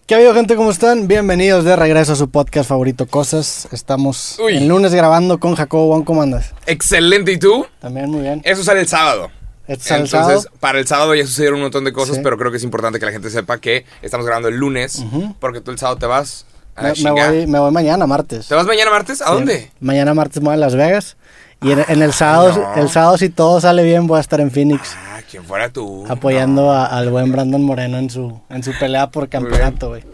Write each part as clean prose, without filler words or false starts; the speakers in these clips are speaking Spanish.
¿Qué ha habido, gente? ¿Cómo están? Bienvenidos de regreso a su podcast favorito, Cosas. Estamos el lunes grabando con Jacobo Wong. ¿Cómo andas? Excelente, ¿y tú? También muy bien. Eso sale el sábado. Entonces, para el sábado ya sucedieron un montón de cosas, sí. Pero creo que es importante que la gente sepa que estamos grabando el lunes, porque tú el sábado te vas a la me chingada. voy mañana, martes. ¿Te vas mañana martes? ¿A dónde? Mañana martes me voy a Las Vegas. Y en el sábado, no. el sábado, si todo sale bien, voy a estar en Phoenix. Quien fuera tú. Apoyando al buen Brandon Moreno en su pelea por campeonato, güey.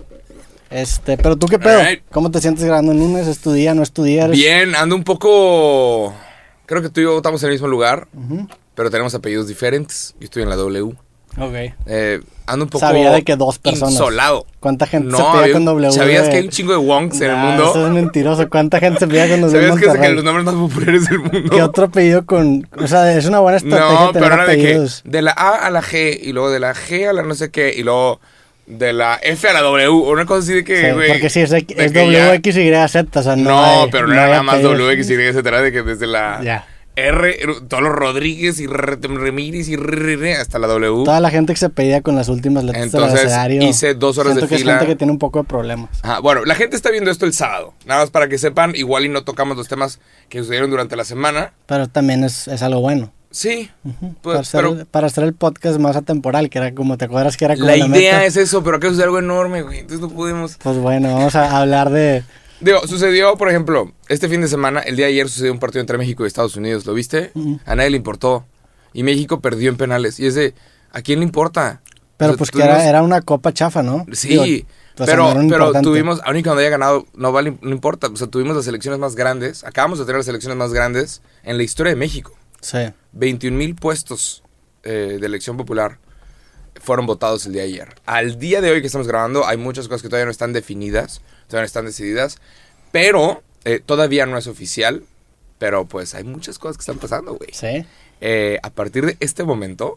Pero tú, ¿qué pedo? Alright. ¿Cómo te sientes grabando el lunes? ¿Es tu día? ¿No es tu día? Bien, ando un poco... Creo que tú y yo estamos en el mismo lugar, pero tenemos apellidos diferentes. Yo estoy en la W. Ok. Ando un poco... Sabía de que dos personas. Insolado. ¿Cuánta gente No, se pilla con W? ¿Sabías que hay un chingo de Wongs en el mundo? Eso es mentiroso. ¿Cuánta gente se pilla con W? ¿Sabías que es de los nombres más populares del mundo? ¿Qué otro apellido con...? O sea, es una buena estrategia No, tener pero era apellidos. de la A a la G, y luego de la G a la no sé qué, y luego de la F a la W, una cosa así de que, Sí, güey. porque sí, es de que ya- WXYZ, o sea, No, pero no era nada más apellidos. W, X, Y, etcétera, de que desde la Ya. R, todos los Rodríguez y Remírez y hasta la W. Toda la gente que se pedía con las últimas letras del Entonces, abecedario. hice 2 horas siento de que fila. es gente que tiene un poco de problemas. Ajá, bueno, la gente está viendo esto el sábado. Nada más para que sepan, igual y no tocamos los temas que sucedieron durante la semana. Pero también es algo bueno. Sí, Para pero hacer el podcast más atemporal, que era como, ¿te acuerdas que era como la la idea meta? es eso, pero acá sucede algo enorme, güey. Entonces no podemos... Pues bueno, vamos a hablar de... Digo, sucedió, por ejemplo, este fin de semana, el día de ayer sucedió un partido entre México y Estados Unidos, ¿lo viste? A nadie le importó. Y México perdió en penales. Y ese, ¿a quién le importa? Pero O sea, pues que tuvimos- era una copa chafa, ¿no? Sí, Digo, o sea, pero, no era pero importante. tuvimos, aun y cuando haya ganado, no importa. O sea, tuvimos las elecciones más grandes, acabamos de tener las elecciones más grandes en la historia de México. Sí. 21,000 puestos de elección popular fueron votados el día de ayer. Al día de hoy que estamos grabando, hay muchas cosas que todavía no están definidas, todavía no están decididas, pero todavía no es oficial, pero pues hay muchas cosas que están pasando, güey. Sí. A partir de este momento,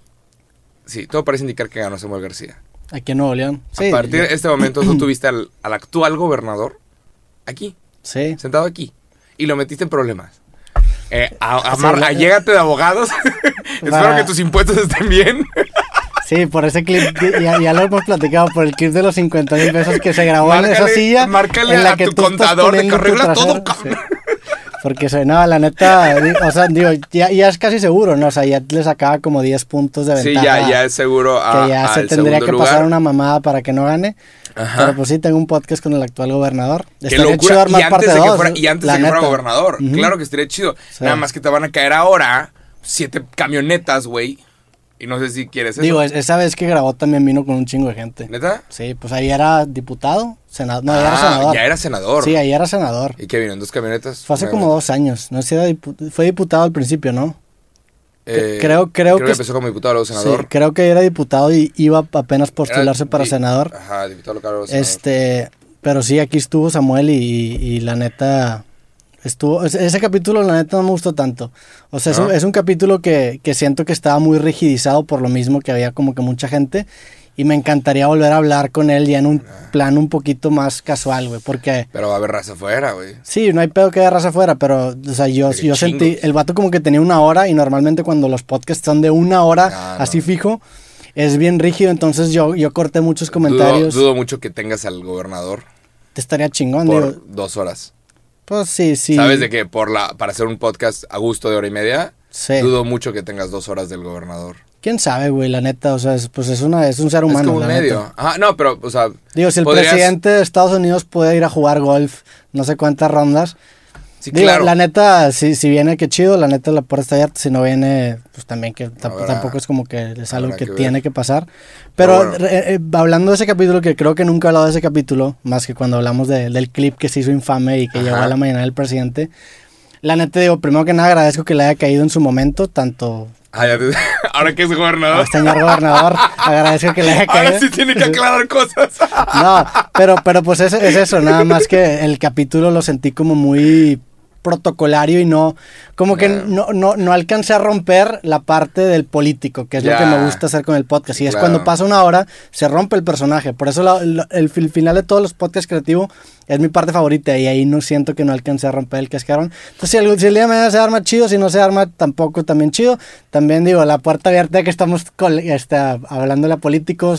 sí, todo parece indicar que ganó Samuel García. Aquí en Nuevo León. Sí. A partir de este momento tú tuviste al actual gobernador aquí, Sí. sentado aquí, y lo metiste en problemas. Sí, Allégate de abogados. Espero que tus impuestos estén bien. Sí, por ese clip, ya lo hemos platicado, por el clip de los 50,000 pesos que se grabó en esa silla. Márcale en la a que tu tú estás contador de que poniendo tu arregla trasero. todo, cabrón. Sí. Porque, no, la neta, o sea, digo, ya es casi seguro, ¿no? O sea, ya le sacaba como 10 puntos de Sí, ventaja. ya es seguro. Que ya se al tendría segundo que lugar. pasar una mamada para que no gane. Ajá. Pero pues sí, tengo un podcast con el actual gobernador. Qué Estaría locura. chido armar Y antes parte de que 2. fuera, y antes de que fuera gobernador. Claro que estaría chido. Sí. Nada más que te van a caer ahora 7 camionetas, güey. Y no sé si quieres eso. Digo, esa vez que grabó también vino con un chingo de gente. ¿Neta? Sí, pues ahí era diputado, senador. No, ahí era senador. Ya era senador. Sí, ahí era senador. ¿Y qué vino? ¿En 2 camionetas? Fue hace como 2 años. No sé si era fue diputado al principio, ¿no? Creo que empezó como diputado, luego senador. Sí, creo que era diputado y iba apenas postularse Era para senador. Ajá, diputado local, luego senador. Pero sí, aquí estuvo Samuel y la neta ese capítulo la neta no me gustó tanto. O sea, ¿No? es un capítulo que siento que estaba muy rigidizado por lo mismo que había como que mucha gente. Y me encantaría volver a hablar con él ya en un plan un poquito más casual, güey, porque... Pero va a haber raza afuera, güey. Sí, no hay pedo que haya raza afuera, pero, o sea, yo sentí... chingos. El vato como que tenía 1 hora y normalmente cuando los podcasts son de 1 hora, Ah, así no. fijo, es bien rígido, entonces yo corté muchos comentarios. Dudo mucho que tengas al gobernador Te estaría chingón, por digo. 2 horas. Pues sí. ¿Sabes de que para hacer un podcast a gusto de 1:30? Sí. Dudo mucho que tengas 2 horas del gobernador. ¿Quién sabe, güey? La neta, o sea, es un ser humano, es como un la medio. neta. Ajá, no, pero, o sea... Digo, si el presidente de Estados Unidos puede ir a jugar golf no sé cuántas rondas... Sí, Digo, claro. la neta, si viene, qué chido, la neta la puerta está abierta, si no viene, pues también que Habrá- tampoco es como que es algo habrá que que ver. tiene que pasar. Pero bueno. hablando de ese capítulo, que creo que nunca he hablado de ese capítulo, más que cuando hablamos del clip que se hizo infame y que llegó a la mañana del presidente, la neta digo, primero que nada agradezco que le haya caído en su momento, tanto... Ahora que es gobernador. Señor gobernador, agradezco que le haya caído. Ahora sí tiene que aclarar cosas. No, pero pues es eso, nada más que el capítulo lo sentí como muy protocolario y no, como que no alcancé a romper la parte del político, que es lo que me gusta hacer con el podcast. Y es cuando pasa 1 hora, se rompe el personaje. Por eso el final de todos los podcasts creativos es mi parte favorita y ahí no siento que no alcancé a romper el cascarón. Entonces si el día de mañana se arma chido, si no se arma tampoco también chido. También digo, la puerta abierta que estamos hablando de políticos,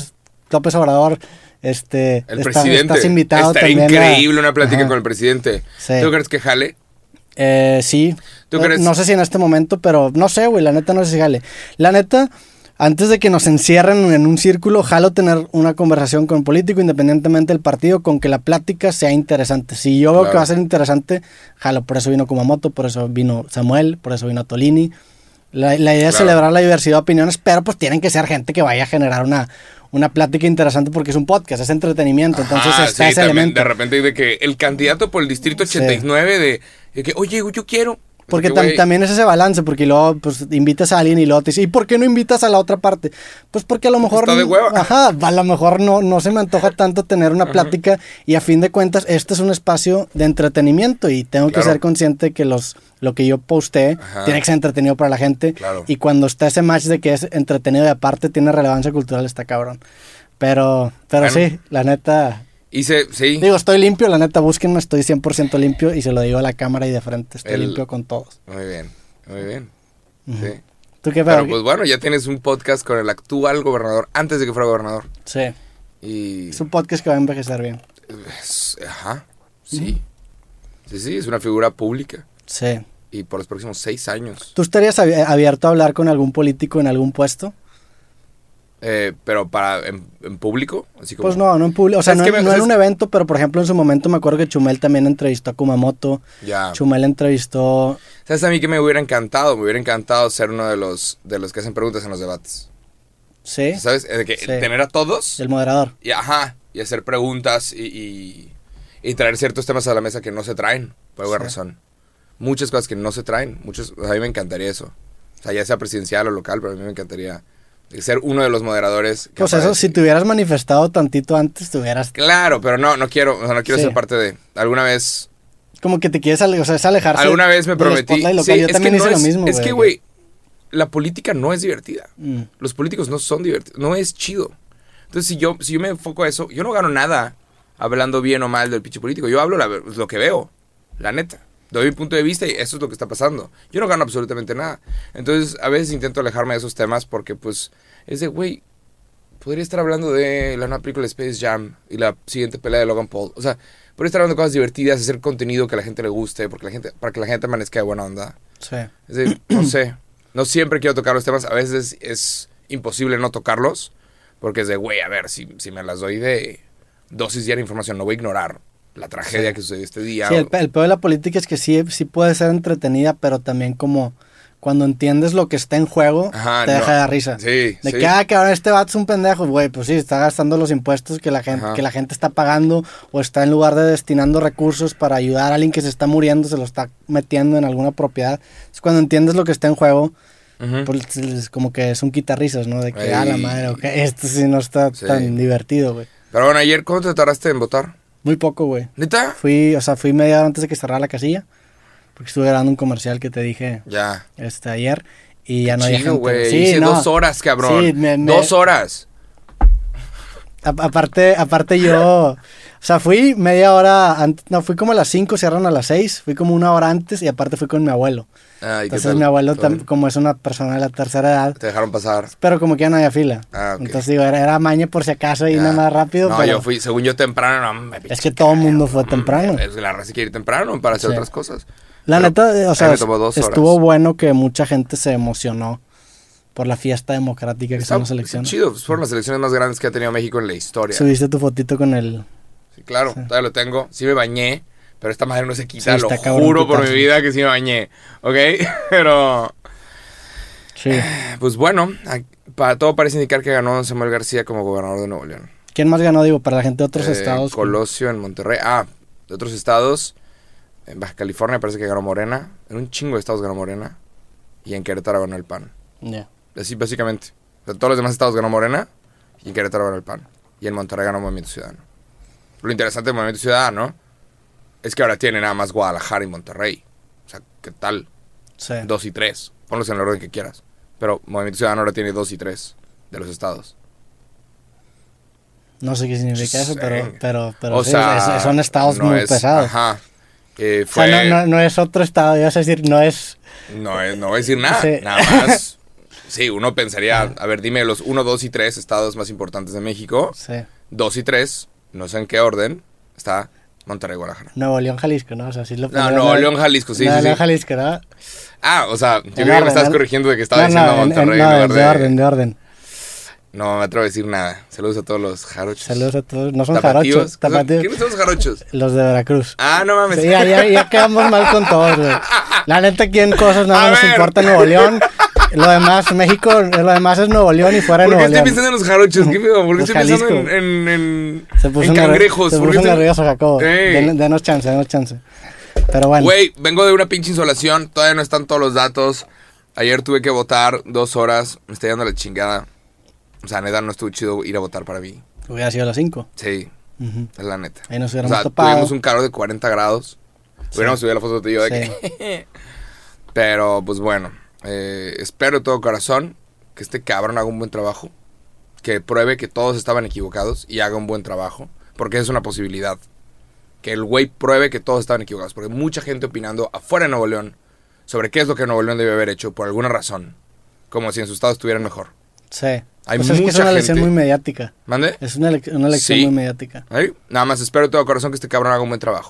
López Obrador, El presidente. estás invitado Estaría también increíble una plática Ajá. con el presidente. Sí. ¿Tú crees que jale? Sí. ¿Tú crees? No sé si en este momento, pero no sé, güey, la neta no sé si jale. La neta, antes de que nos encierren en un círculo, jalo tener una conversación con un político, independientemente del partido, con que la plática sea interesante. Si yo veo Claro. que va a ser interesante, jalo. Por eso vino Kumamoto, por eso vino Samuel, por eso vino Tolini. La idea es Claro. celebrar la diversidad de opiniones, pero pues tienen que ser gente que vaya a generar una plática interesante porque es un podcast, es entretenimiento, entonces Ajá, está sí, ese también, elemento. de repente de que el candidato por el distrito 89 de que, oye, yo quiero. Porque De que, güey, también es ese balance, porque luego pues invitas a alguien y luego te dice, ¿y por qué no invitas a la otra parte? Pues porque a lo mejor... está de hueva. Ajá, a lo mejor no se me antoja tanto tener una plática y a fin de cuentas este es un espacio de entretenimiento y tengo que Claro. ser consciente que lo que yo posté Ajá. tiene que ser entretenido para la gente. Claro. Y cuando está ese match de que es entretenido y aparte tiene relevancia cultural, está cabrón. Pero Bueno. sí, la neta... sí. Digo, estoy limpio, la neta, búsquenme, estoy 100% limpio y se lo digo a la cámara y de frente, estoy limpio con todos. Muy bien, muy bien. Ujú. Sí. ¿Tú qué Pero pedo? pues bueno, ya tienes un podcast con el actual gobernador antes de que fuera gobernador. Sí, Y... es un podcast que va a envejecer bien. Ajá, sí. Sí, es una figura pública. Sí. Y por los próximos 6 años. ¿Tú estarías abierto a hablar con algún político en algún puesto? Pero en público, así como... Pues no en público, o sea, ¿Sabes no, qué no en sabes- un evento, pero por ejemplo en su momento me acuerdo que Chumel también entrevistó a Kumamoto, Ya. Chumel entrevistó... ¿Sabes a mí que me hubiera encantado? Me hubiera encantado ser uno de los que hacen preguntas en los debates. Sí, ¿Sabes? De que Sí. tener a todos el moderador. y hacer preguntas y traer ciertos temas a la mesa que no se traen, por alguna Sí. razón. Muchas cosas que no se traen, a mí me encantaría eso. O sea, ya sea presidencial o local, pero a mí me encantaría ser uno de los moderadores. Pues eso, si te hubieras manifestado tantito antes, te hubieras... Claro, pero no quiero Sí. ser parte de... Alguna vez Como que te quieres, o sea, es alejarse me del prometí... spotlight local. Sí, Yo es también que hice no lo mismo, Es que, güey, la política no es divertida. Los políticos no son divertidos, no es chido. Entonces, si yo me enfoco a eso, yo no gano nada hablando bien o mal del pinche político. Yo hablo lo que veo, la neta. Doy mi punto de vista y eso es lo que está pasando. Yo no gano absolutamente nada. Entonces, a veces intento alejarme de esos temas porque, pues, es de, güey, podría estar hablando de la nueva película de Space Jam y la siguiente pelea de Logan Paul. O sea, podría estar hablando de cosas divertidas, hacer contenido que a la gente le guste, para que la gente amanezca de buena onda. Sí. Es decir, no sé, no siempre quiero tocar los temas, a veces es imposible no tocarlos, porque es de, güey, a ver, si me las doy de dosis diaria de información, no voy a ignorar la tragedia que sucedió este día. Sí, el peor de la política es que sí puede ser entretenida, pero también como cuando entiendes lo que está en juego, te deja de dar risa. Sí, De sí. que, cabrón, este vato es un pendejo, güey, pues sí, está gastando los impuestos que la gente está pagando o está en lugar de destinando recursos para ayudar a alguien que se está muriendo, se lo está metiendo en alguna propiedad. Es cuando entiendes lo que está en juego, Ujú. pues es como que es un quitarrisas, ¿no? De que, Ey. la madre, ok, esto sí no está Sí. tan divertido, güey. Pero bueno, ayer, ¿cómo te tardaste en votar? Muy poco, güey. ¿Neta? Fui media hora antes de que cerrara la casilla, porque estuve grabando un comercial que te dije Ya. ayer y ya no había Chido, gente. güey. Sí, Hice no. 2 horas, cabrón. Sí, 2 horas. Aparte yo, o sea, fui media hora antes, no, fui como a las 5, cerraron a las 6, fui como una hora antes y aparte fui con mi abuelo. Ay, ¿qué Entonces tal? mi abuelo, ¿Todo bien? como es una persona de la tercera edad, Te dejaron pasar. pero como que ya no había fila. Ah, ok. Entonces digo, era maña por si acaso y Ya. nada más rápido. No, pero yo fui, según yo, temprano. No, es que todo el mundo fue temprano. Es que la raza quiere ir temprano para hacer Sí. otras cosas. La Pero neta, o a mí sea, me tomó 2 horas. estuvo bueno que mucha gente se emocionó por la fiesta democrática que son las elecciones. Chido, pues fueron las elecciones más grandes que ha tenido México en la historia. Subiste tu fotito con el... Sí, claro, todavía lo tengo. Sí me bañé, pero esta madre no se quita, Sí, lo está cabrón juro por mi quitarse. vida que sí me bañé. ¿Ok? Pero, Sí. pues bueno, todo parece indicar que ganó Samuel García como gobernador de Nuevo León. ¿Quién más ganó? Digo, para la gente de otros estados. Colosio en Monterrey. De otros estados. En Baja California parece que ganó Morena. En un chingo de estados ganó Morena. Y en Querétaro ganó el PAN. Ya. Así básicamente. De todos los demás estados ganó Morena. Y en Querétaro ganó el PAN. Y en Monterrey ganó Movimiento Ciudadano. Lo interesante del Movimiento Ciudadano es que ahora tiene nada más Guadalajara y Monterrey. O sea, ¿qué tal? Sí. 2 y 3. Ponlos en el orden que quieras. Pero Movimiento Ciudadano ahora tiene 2 y 3 de los estados. No sé qué significa eso, pero O sí, sea, son estados no muy es- pesados. Ajá. O sea, no es otro estado, ibas a decir, no es... No voy a decir nada. Sí. Nada más. sí, uno pensaría, a ver, dime los 1, 2 y 3 estados más importantes de México. Sí. 2 y 3, no sé en qué orden, está Monterrey, Guadalajara. Nuevo León, Jalisco, ¿no? O sea, sí lo No, Nuevo León, Jalisco, sí, Nuevo sí, León, sí. Jalisco, ¿no? Ah, o sea, yo creo que me estás corrigiendo de que estaba diciendo Monterrey. No, de orden. No me atrevo a decir nada. Saludos a todos los jarochos. Saludos a todos. No son Tapatíos. jarochos. Tapatíos. ¿Quiénes son los jarochos? Los de Veracruz. Ah, no mames. Sí, ya quedamos mal con todos, güey. La neta, aquí en cosas nada A más nos ver. importa Nuevo León. Lo demás, México, lo demás es Nuevo León y fuera de ¿Por qué Nuevo estoy León. pensando en los jarochos? ¿Qué pedo? ¿Por qué Los estoy pensando Jalisco. en cangrejos? Se ¿Por qué puso estoy- nervioso, Jacobo. Ey. Denos chance. Pero bueno. Güey, vengo de una pinche insolación. Todavía no están todos los datos. Ayer tuve que votar 2 horas. Me está yendo la chingada. O sea, neta, no estuvo chido ir a votar para mí. Hubiera sido a las 5. Sí, es la neta. Ahí nos O hubiéramos sea, topado. tuvimos un calor de 40 grados. Hubiéramos subido la foto de yo de Sí. que... Pero, pues bueno. Espero de todo corazón que este cabrón haga un buen trabajo. Que pruebe que todos estaban equivocados y haga un buen trabajo. Porque es una posibilidad. Que el güey pruebe que todos estaban equivocados. Porque hay mucha gente opinando afuera de Nuevo León sobre qué es lo que Nuevo León debe haber hecho por alguna razón. Como si en su estado estuvieran mejor. Sí. Hay Pues es que es mucha una elección gente. muy mediática. ¿Mande? Es una elección Sí. muy mediática. ¿Ahí? Nada más espero de todo corazón que este cabrón haga un buen trabajo.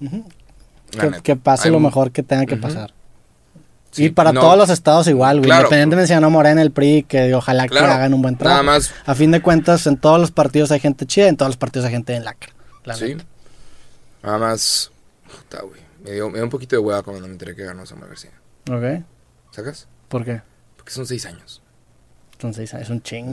La neta. Que pase Hay lo mu- mejor que tenga que Ujú. pasar. Sí, Y para no- todos los estados igual, güey. Claro. Independientemente si ganó Morena, el PRI, que ojalá Claro. que hagan un buen trabajo. Nada más. A fin de cuentas, en todos los partidos hay gente chida, en todos los partidos hay gente en lacra. La Sí. neta. Nada más. Puta, güey. Me dio un poquito de hueva cuando me enteré que ganó Samuel García. Ok. ¿Sacas? ¿Por qué? Porque son 6 años. Entonces es un chingo.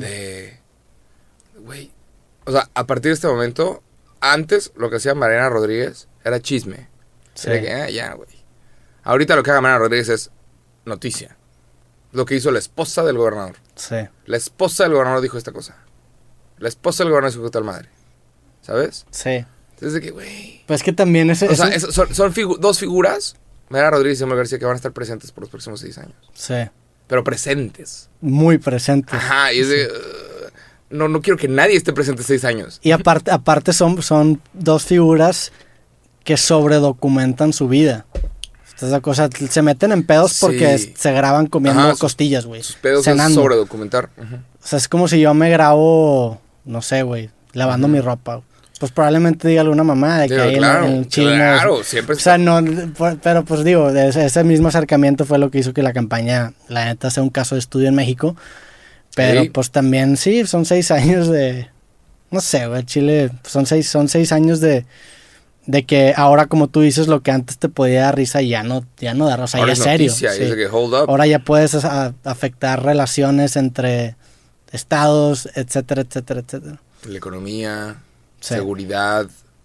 Güey. O sea, a partir de este momento, antes lo que hacía Mariana Rodríguez era chisme. Sí. Era que, ya, güey. Ahorita lo que haga Mariana Rodríguez es noticia. Lo que hizo la esposa del gobernador. Sí. La esposa del gobernador dijo esta cosa. La esposa del gobernador dijo tal madre. ¿Sabes? Sí. Entonces de que, güey. Pues que también ese... O sea, ese- son dos figuras, Mariana Rodríguez y Samuel García, que van a estar presentes por los próximos 6 años. Sí. Pero presentes. Muy presentes. Ajá, y es de... no quiero que nadie esté presente 6 años. Y aparte son dos figuras que sobredocumentan su vida. Esta cosa, se meten en pedos porque Sí. se graban comiendo Ajá, sus- costillas, güey. Sus pedos es Cenando. sobre documentar. Ujú. O sea, es como si yo me grabo, no sé, güey, lavando mi ropa. Pues probablemente diga alguna mamá de que Digo, hay claro, en el chisme. claro, siempre O sea, no, pero pues digo, ese mismo acercamiento fue lo que hizo que la campaña, la neta, sea un caso de estudio en México. Pero Sí. pues también, sí, son 6 años de... No sé, güey, Chile, son seis años de que ahora, como tú dices, lo que antes te podía dar risa ya no da, o sea, Ahora ya es es serio. noticia, sí. y es de que hold up. Ahora ya puedes afectar relaciones entre estados, etcétera, etcétera, etcétera. La economía, Sí. seguridad.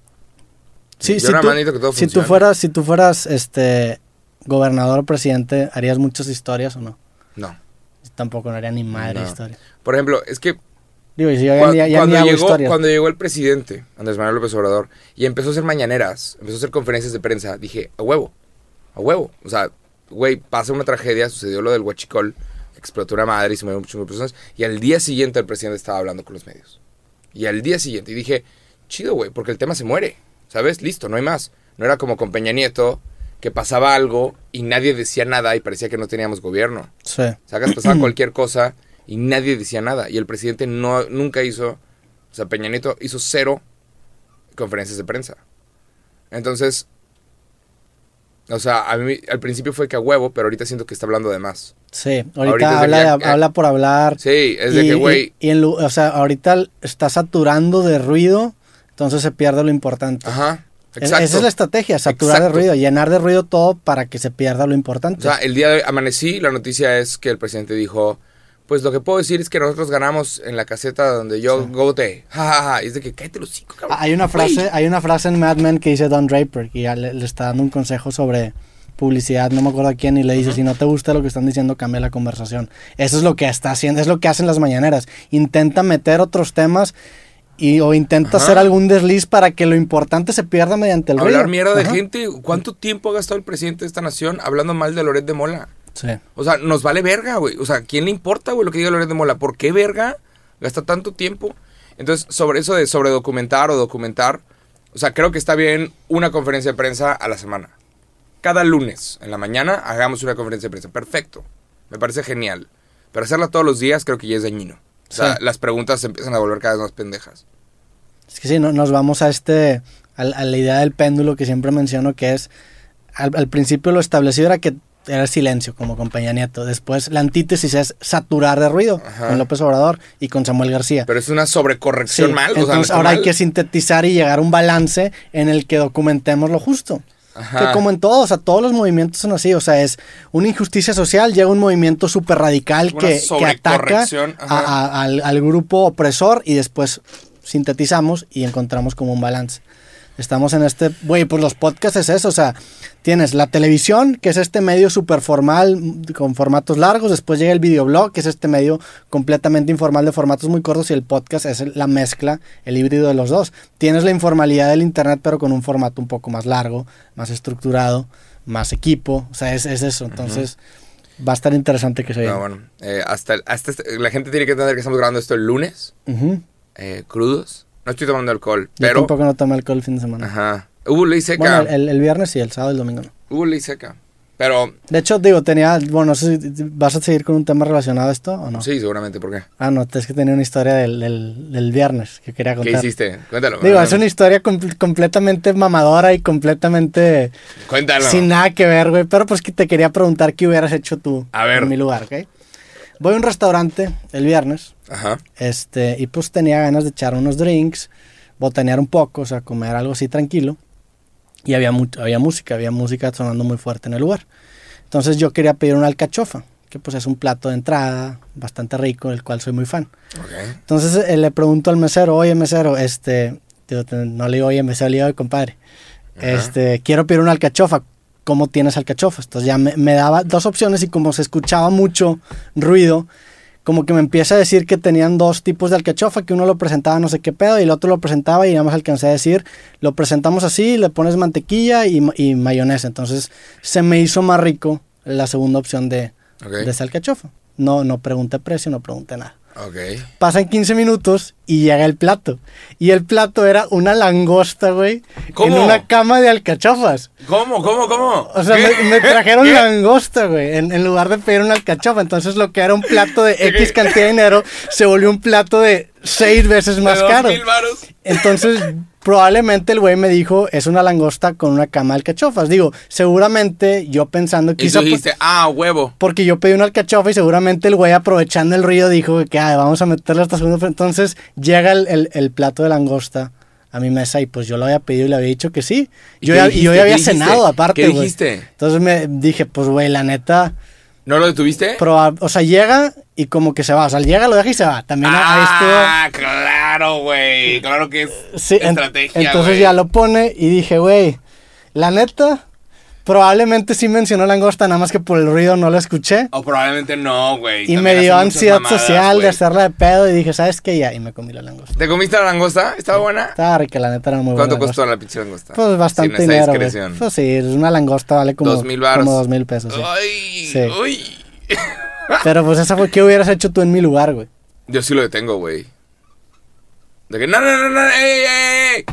Sí, Yo nada más necesito que todo si tú funcione. fueras gobernador o presidente, ¿harías muchas historias o no? No. Yo tampoco no haría ni madre No. historia. Por ejemplo, es que Digo, y si yo ya cuando, ni hago llegó, historias. cuando llegó el presidente, Andrés Manuel López Obrador, y empezó a hacer mañaneras, empezó a hacer conferencias de prensa, dije, a huevo. O sea, güey, pasa una tragedia, sucedió lo del huachicol, explotó una madre y se murieron muchas personas, y al día siguiente el presidente estaba hablando con los medios. Y al día siguiente, y dije, chido, güey, porque el tema se muere, ¿sabes? Listo, no hay más. No era como con Peña Nieto, que pasaba algo y nadie decía nada y parecía que no teníamos gobierno. Sí. Sacas, pasaba cualquier cosa y nadie decía nada. Y el presidente nunca hizo, o sea, Peña Nieto hizo 0 conferencias de prensa. Entonces, o sea, a mí al principio fue que a huevo, pero ahorita siento que está hablando de más. Sí, Ahorita ahorita es de que habla por hablar. Sí, es de que, güey, O sea, ahorita está saturando de ruido, entonces se pierde lo importante. ajá, exacto. Esa es la estrategia, saturar Exacto. de ruido, llenar de ruido todo para que se pierda lo O importante. sea, el día de hoy amanecí, la noticia es que el presidente dijo, pues lo que puedo decir es que nosotros ganamos en la caseta donde yo voté. Ja, ja, ja. Y es de que cállate los cinco, cabrón. Hay una Güey. frase en Mad Men que dice Don Draper, que ya le está dando un consejo sobre publicidad, no me acuerdo a quién, y le dice, si no te gusta lo que están diciendo, cambia la conversación. Eso es lo que está haciendo, es lo que hacen las mañaneras. Intenta meter otros temas o intenta hacer algún desliz para que lo importante se pierda mediante el ruido. Hablar mierda de Ajá. gente. ¿Cuánto tiempo ha gastado el presidente de esta nación hablando mal de Loret de Mola? Sí. O sea, nos vale verga, güey. O sea, ¿quién le importa, güey, lo que diga Loret de Mola? ¿Por qué verga gasta tanto tiempo? Entonces, sobre eso de sobredocumentar o documentar, o sea, creo que está bien una conferencia de prensa a la semana. Cada lunes en la mañana hagamos una conferencia de prensa. Perfecto. Me parece genial. Pero hacerla todos los días creo que ya es dañino. O sea, las preguntas se empiezan a volver cada vez más pendejas. Es que sí, nos vamos a la idea del péndulo que siempre menciono, que es, al principio lo establecido era que era silencio, como con Peña Nieto. Después la antítesis es saturar de ruido, con López Obrador y con Samuel García. Pero es una sobrecorrección mal. Entonces o sea, no ahora mal. hay que sintetizar y llegar a un balance en el que documentemos lo justo. Que como en todos, o sea, todos los movimientos son así, o sea, es una injusticia social, llega un movimiento súper radical que ataca al grupo opresor y después sintetizamos y encontramos como un balance. Estamos en pues los podcasts es eso, o sea, tienes la televisión, que es este medio súper formal con formatos largos, después llega el videoblog, que es este medio completamente informal de formatos muy cortos, y el podcast es la mezcla, el híbrido de los dos. Tienes la informalidad del internet, pero con un formato un poco más largo, más estructurado, más equipo, o sea, es eso, entonces va a estar interesante que se vea. No, bueno, la gente tiene que entender que estamos grabando esto el lunes, crudos. No estoy tomando alcohol, pero... Yo tampoco no tomé alcohol el fin de semana. Ajá. Hubo ley seca. Bueno, el viernes sí, el sábado y el domingo no. Hubo ley seca, pero... De hecho, digo, no sé si vas a seguir con un tema relacionado a esto o no. Sí, seguramente, ¿por qué? No, es que tenía una historia del viernes que quería contar. ¿Qué hiciste? Cuéntalo. Digo, es una historia completamente mamadora y completamente... Cuéntalo. Sin nada que ver, güey, pero pues que te quería preguntar qué hubieras hecho tú en mi lugar, ¿ok? Voy a un restaurante el viernes. Ajá. Y pues tenía ganas de echar unos drinks, botanear un poco, o sea, comer algo así tranquilo. Y había música sonando muy fuerte en el lugar. Entonces yo quería pedir una alcachofa, que pues es un plato de entrada bastante rico, del cual soy muy fan. Okay. Entonces le pregunto al mesero, oye mesero, no le digo oye mesero, le digo compadre, quiero pedir una alcachofa. ¿Cómo tienes alcachofas? Entonces ya me daba dos opciones y como se escuchaba mucho ruido, como que me empieza a decir que tenían dos tipos de alcachofa, que uno lo presentaba no sé qué pedo y el otro lo presentaba y nada más alcancé a decir, lo presentamos así, le pones mantequilla y mayonesa. Entonces se me hizo más rico la segunda opción de esa alcachofa. No pregunté precio, no pregunté nada. Okay. Pasan 15 minutos y llega el plato. Y el plato era una langosta, güey. ¿Cómo? En una cama de alcachofas. ¿Cómo? O sea, me trajeron langosta, güey, en lugar de pedir una alcachofa. Entonces lo que era un plato de X cantidad de dinero se volvió un plato de 6 veces más caro. 2,000 varos. Entonces probablemente el güey me dijo, es una langosta con una cama de alcachofas. Digo, seguramente yo pensando que... Y tú dijiste, huevo. Porque yo pedí una alcachofa y seguramente el güey aprovechando el ruido dijo que vamos a meterle hasta segundo. Entonces llega el plato de langosta a mi mesa y pues yo lo había pedido y le había dicho que sí. Yo ya había cenado aparte, ¿Qué güey. dijiste? Entonces me dije, pues güey, la neta... ¿No lo detuviste? O sea, llega y como que se va. O sea, llega, lo deja y se va. También claro, güey. Claro que es estrategia, entonces wey. Ya lo pone y dije, güey, la neta, probablemente sí mencionó langosta, nada más que por el ruido no lo escuché. O probablemente no, güey. Y me dio ansiedad social de hacerla de pedo y dije, ¿sabes qué? Ya, y me comí la langosta. ¿Te comiste la langosta? ¿Estaba buena? Estaba rica, la neta era muy buena. ¿Cuánto costó la pinche langosta? Pues bastante dinero, güey. Pues sí, una langosta vale como 2,000 varos. Como 2,000 pesos, sí. ¡Ay! Sí. ¡Uy! Pero pues esa fue, ¿qué hubieras hecho tú en mi lugar, güey? Yo sí lo detengo, güey. De que, no, ¡ey!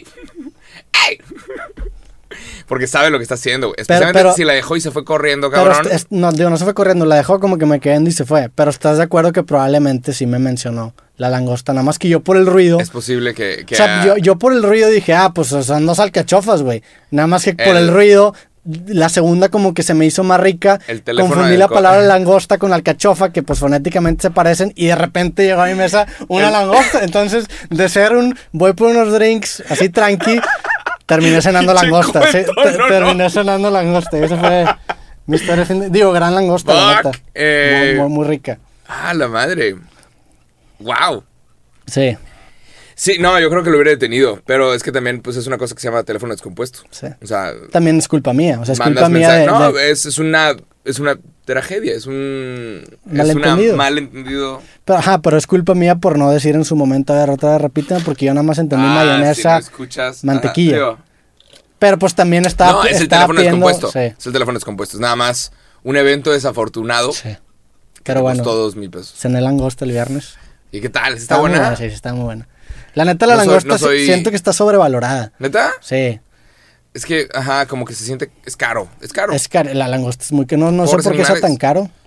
Porque sabe lo que está haciendo, güey. Especialmente si la dejó y se fue corriendo, cabrón. No se fue corriendo, la dejó como que me quedé y se fue. Pero estás de acuerdo que probablemente sí me mencionó la langosta. Nada más que yo por el ruido... Es posible que o sea, yo por el ruido dije, pues son 2 alcachofas, güey. Nada más que por el ruido... La segunda como que se me hizo más rica. Confundí la palabra langosta con alcachofa, que pues fonéticamente se parecen, y de repente llegó a mi mesa una langosta. Entonces, de ser voy por unos drinks así tranqui, terminé cenando langosta. Sí, terminé cenando langosta. Esa fue mi historia. Gran langosta, la neta. Muy rica. La madre. Wow. Sí. Sí, no, yo creo que lo hubiera detenido, pero es que también pues es una cosa que se llama teléfono descompuesto. Sí. O sea, también es culpa mía, o sea, es culpa mía es una tragedia, es un malentendido. Pero es culpa mía por no decir en su momento, otra vez repíteme, porque yo nada más entendí mayonesa, si no escuchas, mantequilla. Pero pues también estaba es el teléfono descompuesto. Sí. Es el teléfono descompuesto, es nada más un evento desafortunado. Sí. Pero bueno, costó 2,000 pesos. Cené langosta el viernes. ¿Y qué tal? ¿Está buena? Sí, está muy buena. La neta, la langosta siento que está sobrevalorada. ¿Neta? Sí. Es que, como que se siente... Es caro. La langosta es muy... que no sé por qué está tan caro.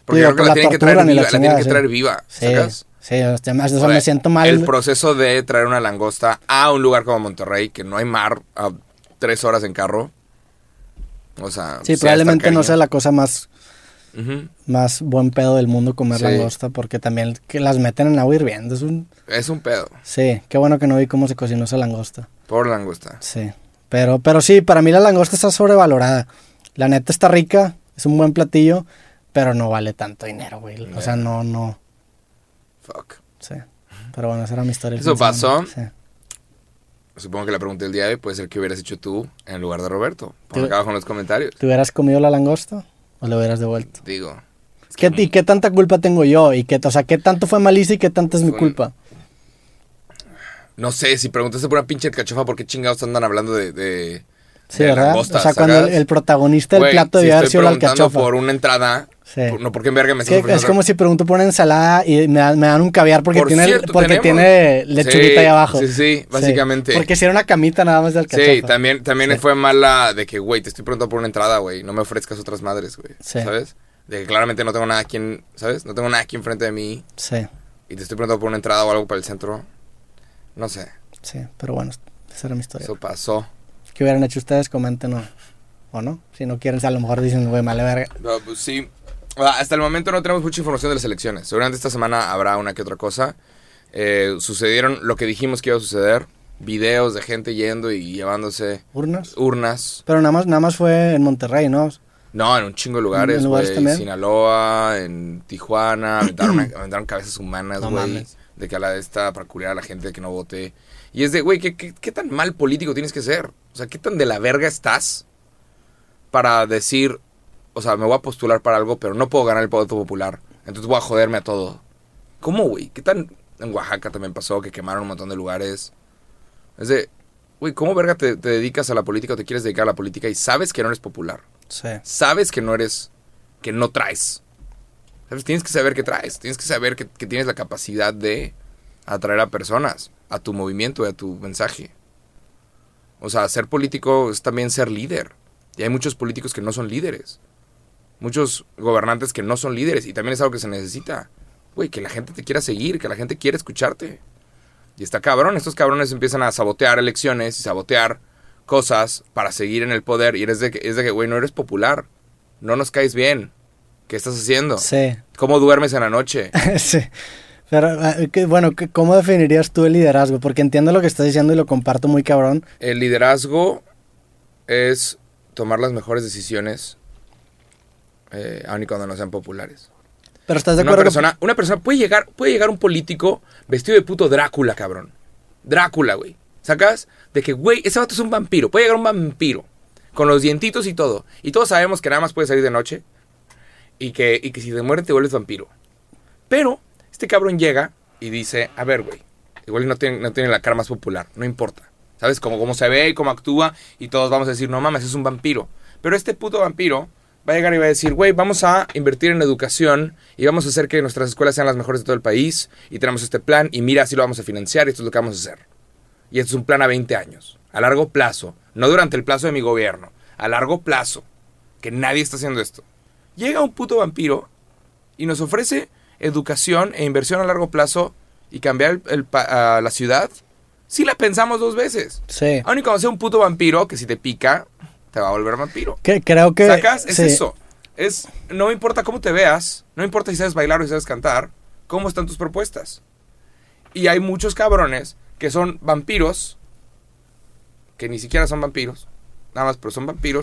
Porque Digo, creo que la tienen que traer viva, la tienen que traer viva, sí, ¿sacas? Sí, además de eso me siento mal. El proceso de traer una langosta a un lugar como Monterrey, que no hay mar, a 3 horas en carro. O sea, sí, probablemente no sea la cosa más, más buen pedo del mundo comer Sí. langosta, porque también que las meten en agua hirviendo. Es un pedo. Sí, qué bueno que no vi cómo se cocinó esa langosta. Por langosta. Sí, pero sí, para mí la langosta está sobrevalorada. La neta está rica, es un buen platillo, pero no vale tanto dinero, güey. O sea, no. Fuck. Sí, pero bueno, esa era mi historia. Eso pasó. Sí. Supongo que la pregunta del día de hoy puede ser qué hubieras hecho tú en lugar de Roberto. Pon acá abajo en los comentarios. ¿Te hubieras comido la langosta o le hubieras devuelto? Digo. ¿Y qué tanta culpa tengo yo? O sea, ¿qué tanto fue malicia y qué tanta es mi culpa? No sé, si preguntaste por una pinche alcachofa, ¿por qué chingados andan hablando de Sí, de ¿verdad? langostas, O sea, cuando ¿sacas? el protagonista del Güey, plato si debía haber estoy sido la preguntando alcachofa. por una entrada, Sí. no, ¿por qué en verga me estás Sí, ofreciendo es como si pregunto por una ensalada y me dan un caviar porque Por tiene cierto, porque tenemos. tiene lechuguita Sí, ahí abajo. sí, básicamente. Porque si era una camita nada más de alcachofa. Sí, también Sí. fue mala de que, güey, te estoy preguntando por una entrada, güey, no me ofrezcas otras madres, güey, Sí. ¿sabes? De que claramente no tengo nada aquí, ¿sabes? No tengo nada aquí enfrente de mí Sí, y te estoy preguntando por una entrada o algo para el centro. No sé, sí, pero bueno, esa era mi historia. eso pasó. ¿Qué hubieran hecho ustedes? Comenten o no. Si no quieren, a lo mejor dicen, güey, vale verga. No, pues sí. Hasta el momento no tenemos mucha información de las elecciones. Seguramente esta semana habrá una que otra cosa. Sucedieron lo que dijimos que iba a suceder. Videos de gente yendo y llevándose ¿Urnas? Pero nada más fue en Monterrey, ¿no? No, en un chingo de lugares, ¿En lugares güey. también? Sinaloa, en Tijuana. aventaron cabezas humanas, No güey. mames. De que a la de esta para curar a la gente que no vote. Y es de, güey, ¿qué tan mal político tienes que ser? O sea, ¿qué tan de la verga estás para decir, o sea, me voy a postular para algo, pero no puedo ganar el voto popular, entonces voy a joderme a todo? ¿Cómo, güey? ¿Qué tan...? En Oaxaca también pasó que quemaron un montón de lugares. Es de, güey, ¿cómo verga te dedicas a la política o te quieres dedicar a la política y sabes que no eres popular? Sí. Sabes que no eres... que no traes. ¿Sabes? Tienes que saber que traes. Tienes que saber que tienes la capacidad de atraer a personas a tu movimiento y a tu mensaje. O sea, ser político es también ser líder. Y hay muchos políticos que no son líderes. Muchos gobernantes que no son líderes. Y también es algo que se necesita. Güey, que la gente te quiera seguir, que la gente quiera escucharte. Y está cabrón. Estos cabrones empiezan a sabotear elecciones y sabotear cosas para seguir en el poder. Y es de que, güey, no eres popular. No nos caes bien. ¿Qué estás haciendo? Sí. ¿Cómo duermes en la noche? Sí. Pero, bueno, ¿cómo definirías tú el liderazgo? Porque entiendo lo que estás diciendo y lo comparto muy cabrón. El liderazgo es tomar las mejores decisiones, aun y cuando no sean populares. Pero estás de acuerdo. Una persona puede llegar un político vestido de puto Drácula, cabrón. Drácula, güey. ¿Sacas? De que, güey, ese vato es un vampiro. Puede llegar un vampiro con los dientitos y todo. Y todos sabemos que nada más puede salir de noche. Y que si te mueren te vuelves vampiro. Pero este cabrón llega y dice, a ver, güey, igual no tiene la cara más popular, no importa. ¿Sabes? Cómo se ve y cómo actúa y todos vamos a decir, no mames, es un vampiro. Pero este puto vampiro va a llegar y va a decir, güey, vamos a invertir en educación y vamos a hacer que nuestras escuelas sean las mejores de todo el país y tenemos este plan y mira, así lo vamos a financiar y esto es lo que vamos a hacer. Y esto es un plan a 20 años, a largo plazo, no durante el plazo de mi gobierno, a largo plazo, que nadie está haciendo esto. Llega un puto vampiro y nos ofrece educación e inversión a largo plazo y cambiar a la ciudad. Sí la pensamos 2 veces. Sí. Aún y cuando sea un puto vampiro, que si te pica, te va a volver vampiro. Creo que... ¿Sacas? Es sí. eso. No importa cómo te veas, no importa si sabes bailar o si sabes cantar, cómo están tus propuestas. Y hay muchos cabrones que son vampiros, que ni siquiera son vampiros, nada más, pero son vampiros,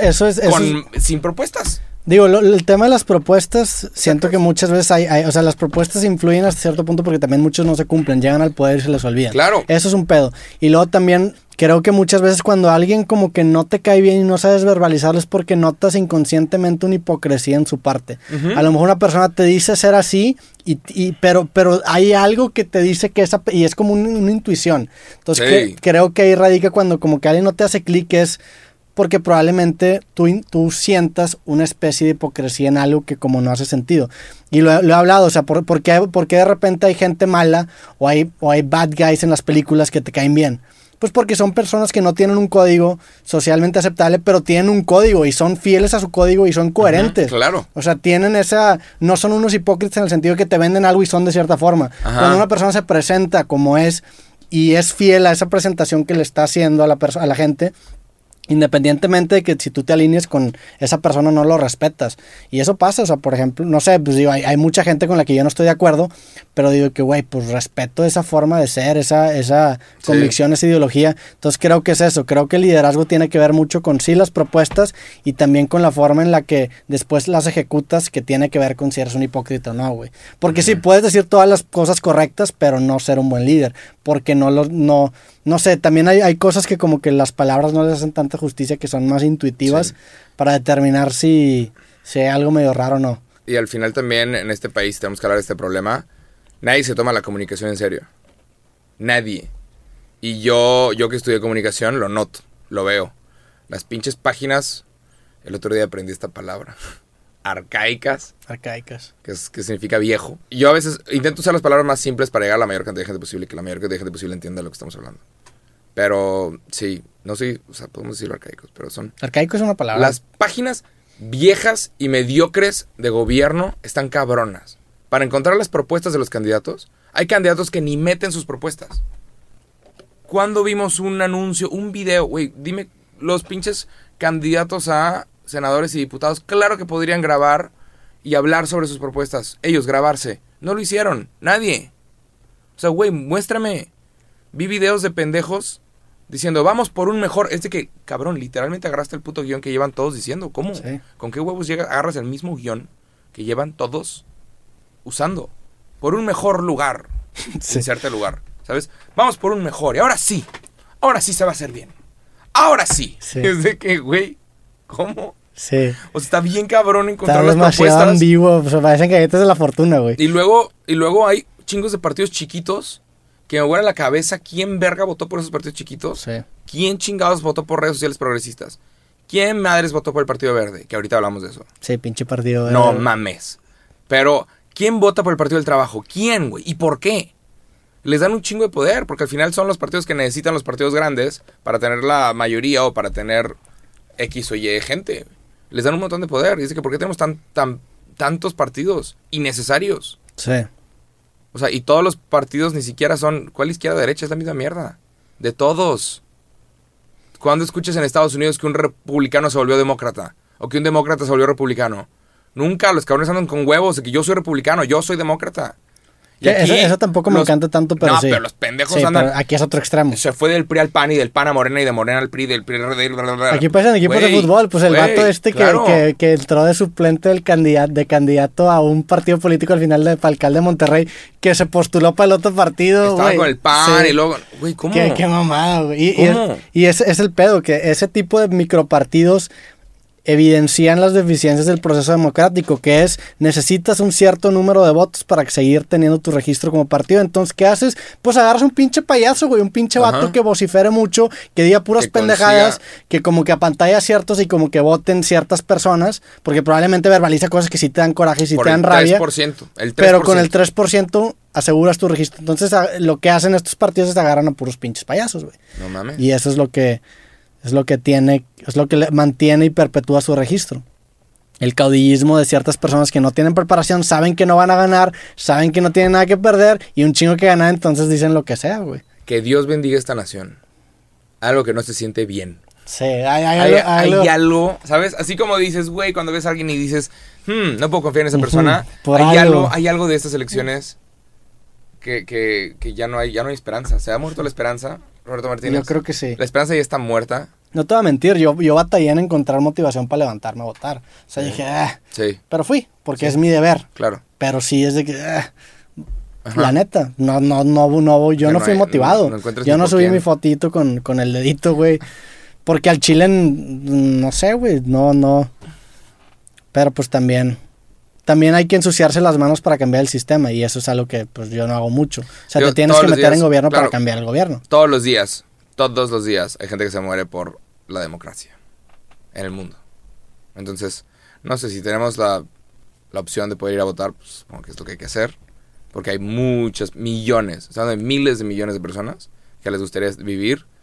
sin propuestas. Digo, el tema de las propuestas, siento que muchas veces o sea, las propuestas influyen hasta cierto punto porque también muchos no se cumplen, llegan al poder y se les olvidan. Claro. Eso es un pedo. Y luego también creo que muchas veces cuando alguien como que no te cae bien y no sabes verbalizarlo es porque notas inconscientemente una hipocresía en su parte. A lo mejor una persona te dice ser así, pero hay algo que te dice que y es como una intuición. Entonces Sí. creo que ahí radica cuando como que alguien no te hace clic, es porque probablemente tú sientas una especie de hipocresía en algo que como no hace sentido. Y lo he hablado, o sea, ¿por qué de repente hay gente mala o hay bad guys en las películas que te caen bien? Pues porque son personas que no tienen un código socialmente aceptable, pero tienen un código y son fieles a su código y son coherentes. Claro. O sea, tienen no son unos hipócritas en el sentido de que te venden algo y son de cierta forma. Cuando una persona se presenta como es y es fiel a esa presentación que le está haciendo a la gente, independientemente de que si tú te alinees con esa persona no lo respetas. Y eso pasa, o sea, por ejemplo, no sé, pues digo, hay mucha gente con la que yo no estoy de acuerdo, pero digo que, güey, pues respeto esa forma de ser, esa convicción, esa ideología. Entonces creo que es eso, creo que el liderazgo tiene que ver mucho con sí las propuestas y también con la forma en la que después las ejecutas, que tiene que ver con si eres un hipócrita o no, güey. Porque sí, puedes decir todas las cosas correctas, pero no ser un buen líder, porque no sé, también hay cosas que como que las palabras no les hacen tanta justicia, que son más intuitivas para determinar si hay algo medio raro o no. Y al final también en este país tenemos que hablar de este problema. Nadie se toma la comunicación en serio. Nadie. Y yo que estudié comunicación lo noto, lo veo. Las pinches páginas, el otro día aprendí esta palabra. Arcaicas. Que significa viejo. Y yo a veces intento usar las palabras más simples para llegar a la mayor cantidad de gente posible y que la mayor cantidad de gente posible entienda lo que estamos hablando. Pero sí, no sé, o sea, podemos decirlo arcaicos, pero son... Arcaico es una palabra. Las páginas viejas y mediocres de gobierno están cabronas. Para encontrar las propuestas de los candidatos, hay candidatos que ni meten sus propuestas. ¿Cuándo vimos un anuncio, un video? Güey, dime, los pinches candidatos a senadores y diputados, claro que podrían grabar y hablar sobre sus propuestas. Ellos grabarse. No lo hicieron. Nadie. O sea, güey, muéstrame. Vi videos de pendejos diciendo, vamos por un mejor... que, cabrón, literalmente agarraste el puto guión que llevan todos diciendo. ¿Cómo? Sí. ¿Con qué huevos agarras el mismo guión que llevan todos usando? Por un mejor lugar. Sí. Inserte lugar. ¿Sabes? Vamos por un mejor. Y ahora sí se va a hacer bien. Ahora sí. Es de que, güey, ¿cómo? Sí. O sea, está bien cabrón encontrar está las propuestas. Está demasiado ambiguo, o sea, parecen galletas de la fortuna, güey. Y luego hay chingos de partidos chiquitos que me vuelan la cabeza. ¿Quién verga votó por esos partidos chiquitos? Sí. ¿Quién chingados votó por redes sociales progresistas? ¿Quién madres votó por el Partido Verde? Que ahorita hablamos de eso. Sí, pinche partido verde. No mames. Pero, ¿quién vota por el Partido del Trabajo? ¿Quién, güey? ¿Y por qué? Les dan un chingo de poder, porque al final son los partidos que necesitan los partidos grandes para tener la mayoría o para tener X o Y gente. Les dan un montón de poder. Y dice que ¿por qué tenemos tantos partidos innecesarios? Sí. O sea, y todos los partidos ni siquiera son... ¿Cuál izquierda o derecha? Es la misma mierda. De todos. ¿Cuándo escuchas en Estados Unidos que un republicano se volvió demócrata? O que un demócrata se volvió republicano. Nunca. Los cabrones andan con huevos de que yo soy republicano, yo soy demócrata. Y aquí eso tampoco me encanta tanto, pero sí. No, pero los pendejos andan... Pero aquí es otro extremo. Se fue del PRI al PAN y del PAN a Morena y de Morena al PRI, del PRI... Aquí pasan equipos de fútbol. Pues el vato claro. que entró de suplente de candidato a un partido político al final para alcalde de Monterrey, que se postuló para el otro partido, Estaba con el PAN y luego... Güey, ¿cómo? Qué mamada, güey. ¿Cómo? Y es el pedo, que ese tipo de micropartidos evidencian las deficiencias del proceso democrático, que es, necesitas un cierto número de votos para seguir teniendo tu registro como partido. Entonces, ¿qué haces? Pues agarras un pinche payaso, güey, un pinche vato que vocifere mucho, que diga puras pendejadas, que como que apantalla ciertos y como que voten ciertas personas, porque probablemente verbaliza cosas que sí te dan coraje y sí te dan rabia. El 3%. Pero con el 3% aseguras tu registro. Entonces, lo que hacen estos partidos es agarran a puros pinches payasos, güey. No mames. Y eso es lo que mantiene y perpetúa su registro. El caudillismo de ciertas personas que no tienen preparación, saben que no van a ganar, saben que no tienen nada que perder y un chingo que ganar, entonces dicen lo que sea, güey. Que Dios bendiga esta nación. Algo que no se siente bien. Sí, hay algo, ¿sabes? Así como dices, güey, cuando ves a alguien y dices, no puedo confiar en esa persona, hay algo de estas elecciones que ya no hay esperanza. Se ha muerto la esperanza, Roberto Martínez. Yo creo que sí. La esperanza ya está muerta. No te voy a mentir, yo batallé en encontrar motivación para levantarme a votar. O sea, dije, sí. Pero fui, porque es mi deber. Claro. Pero sí es de que, la neta, yo no fui motivado. Yo no subí mi fotito con el dedito, güey. Porque al chile, no sé, güey, no. Pero pues también hay que ensuciarse las manos para cambiar el sistema, y eso es algo que pues yo no hago mucho. O sea, te tienes que meter en gobierno para cambiar el gobierno. Todos los días hay gente que se muere por la democracia en el mundo. Entonces, no sé si tenemos la opción de poder ir a votar, pues supongo que es lo que hay que hacer, porque hay muchos millones, estamos hablando de miles de millones de personas que les gustaría vivir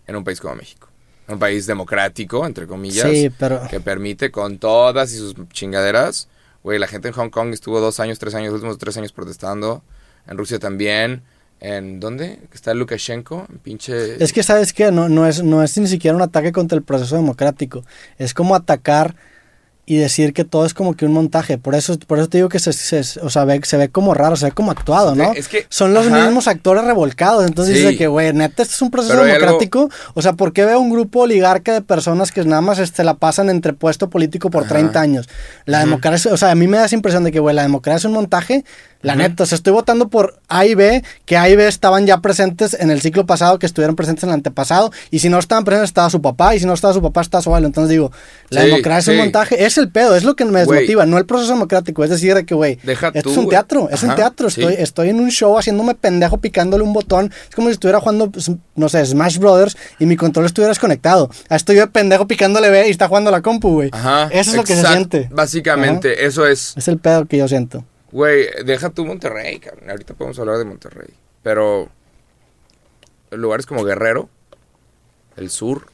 en un país como México. Un país democrático, entre comillas, Sí, pero... que permite con todas y sus chingaderas. Güey, la gente en Hong Kong estuvo 2 años, 3 años, los últimos 3 años protestando. En Rusia también. ¿En dónde? Está Lukashenko, pinche... Es que, ¿sabes qué? No es ni siquiera un ataque contra el proceso democrático. Es como atacar y decir que todo es como que un montaje. Por eso te digo que se ve como raro, se ve como actuado, ¿no? Es que, son los mismos actores revolcados. Entonces Sí. dice que, güey, neta, esto es un proceso Pero hay democrático. O sea, ¿por qué veo un grupo oligarca de personas que nada más la pasan entre puesto político por 30 años? La democracia, o sea, a mí me da esa impresión de que, güey, la democracia es un montaje. La neta, o sea, estoy votando por A y B, que A y B estaban ya presentes en el ciclo pasado, que estuvieron presentes en el antepasado, y si no estaban presentes estaba su papá, y si no estaba su papá estaba su abuelo. Entonces digo, la democracia es un montaje, es el pedo, es lo que me desmotiva, no el proceso democrático, es decir, que, güey, esto es un teatro, estoy en un show haciéndome pendejo picándole un botón, es como si estuviera jugando, no sé, Smash Brothers, y mi control estuviera desconectado. Estoy yo de pendejo picándole B y está jugando la compu, güey. Eso es lo que se siente. Básicamente, eso es... Es el pedo que yo siento. Güey, deja tú Monterrey, cabrón. Ahorita podemos hablar de Monterrey. Pero lugares como Guerrero, el sur,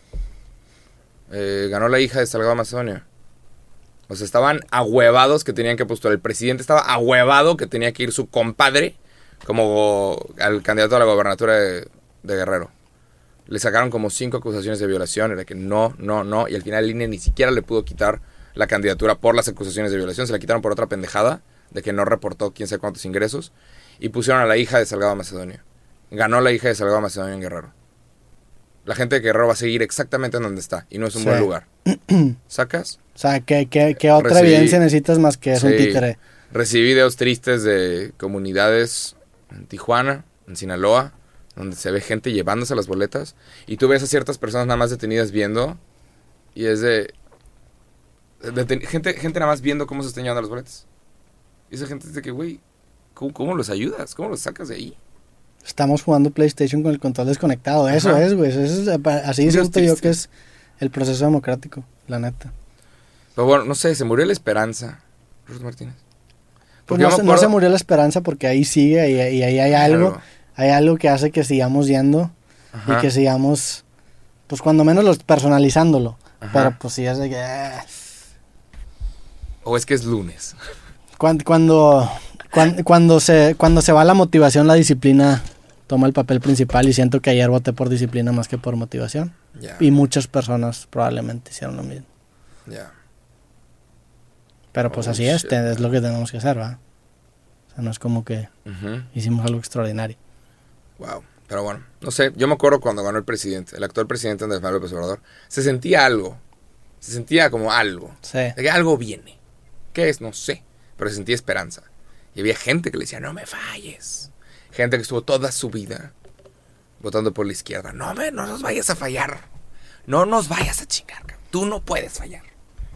ganó la hija de Salgado Macedonio. O sea, estaban ahuevados que tenían que postular. El presidente estaba ahuevado que tenía que ir su compadre como al candidato a la gobernatura de Guerrero. Le sacaron como 5 acusaciones de violación. Era que no. Y al final el INE ni siquiera le pudo quitar la candidatura por las acusaciones de violación. Se la quitaron por otra pendejada de que no reportó quién sabe cuántos ingresos, y pusieron a la hija de Salgado Macedonio. Ganó la hija de Salgado Macedonio en Guerrero. La gente de Guerrero va a seguir exactamente en donde está, y no es un buen lugar. ¿Sacas? O sea, ¿qué otra evidencia necesitas más que es un títere? Recibí videos tristes de comunidades en Tijuana, en Sinaloa, donde se ve gente llevándose las boletas, y tú ves a ciertas personas nada más detenidas viendo, y es gente nada más viendo cómo se están llevando las boletas. Y esa gente dice que, güey, ¿cómo los ayudas? ¿Cómo los sacas de ahí? Estamos jugando PlayStation con el control desconectado. Eso es, güey. Así siento yo que es el proceso democrático, la neta. Pero bueno, no sé, se murió la esperanza, Ruth Martínez. Pues no se murió la esperanza porque ahí sigue y ahí hay algo. Hay algo que hace que sigamos yendo y que sigamos, pues cuando menos personalizándolo. Pero pues sí, es de que... O es que es lunes. Cuando se va la motivación, la disciplina toma el papel principal, y siento que ayer voté por disciplina más que por motivación. Yeah. Y muchas personas probablemente hicieron lo mismo. Yeah. Pero pues así es lo que tenemos que hacer, ¿verdad? O sea, no es como que hicimos algo extraordinario. Wow. Pero bueno, no sé, yo me acuerdo cuando ganó el presidente, el actual presidente Andrés Manuel López Obrador, se sentía algo. Se sentía como algo. Sí. De que algo viene. ¿Qué es? No sé. Pero se sentía esperanza. Y había gente que le decía, no me falles. Gente que estuvo toda su vida votando por la izquierda. No nos vayas a fallar. No nos vayas a chingar. Tú no puedes fallar.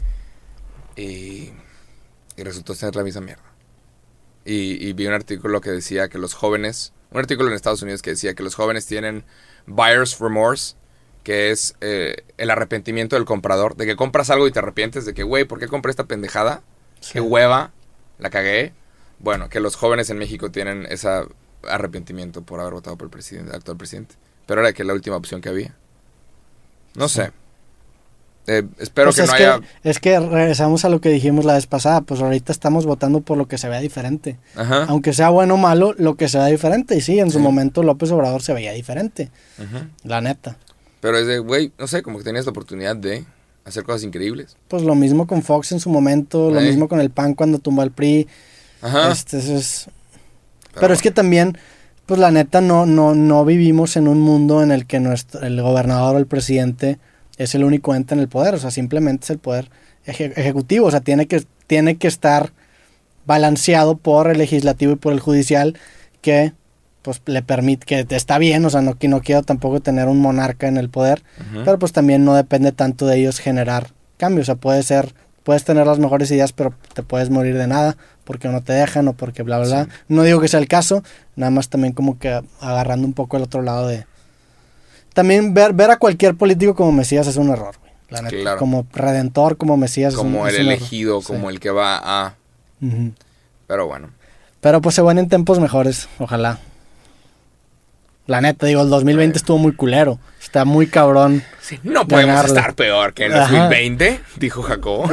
Y resultó ser la misma mierda. Y vi un artículo que decía que los jóvenes... Un artículo en Estados Unidos que decía que los jóvenes tienen buyer's remorse, que es el arrepentimiento del comprador. De que compras algo y te arrepientes. De que, güey, ¿por qué compré esta pendejada? Sí. Qué hueva. La cagué. Bueno, que los jóvenes en México tienen ese arrepentimiento por haber votado por el actual presidente. Pero era que la última opción que había. No sé. Espero pues que no haya... Es que regresamos a lo que dijimos la vez pasada. Pues ahorita estamos votando por lo que se vea diferente. Ajá. Aunque sea bueno o malo, lo que se vea diferente. Y sí, en su momento López Obrador se veía diferente. La neta. Pero es de, güey, no sé, como que tenías la oportunidad de hacer cosas increíbles. Pues lo mismo con Fox en su momento, lo mismo con el PAN cuando tumbó al PRI. Ajá. Pero es que también, pues la neta, no vivimos en un mundo en el que el gobernador o el presidente es el único ente en el poder. O sea, simplemente es el poder ejecutivo. O sea, tiene que estar balanceado por el legislativo y por el judicial, que pues le permite, que está bien. O sea, no quiero tampoco tener un monarca en el poder, pero pues también no depende tanto de ellos generar cambios. O sea, puedes tener las mejores ideas, pero te puedes morir de nada porque no te dejan o porque bla, bla, bla. No digo que sea el caso, nada más también como que agarrando un poco el otro lado de... También ver a cualquier político como Mesías es un error, güey. La neta. Claro. Como redentor, como Mesías. Como el elegido, error. como el que va a... Pero bueno. Pero pues se van en tiempos mejores, ojalá. La neta, digo, el 2020 estuvo muy culero. Está muy cabrón. Sí, no podemos ganarle. estar peor que en el 2020, dijo Jacobo.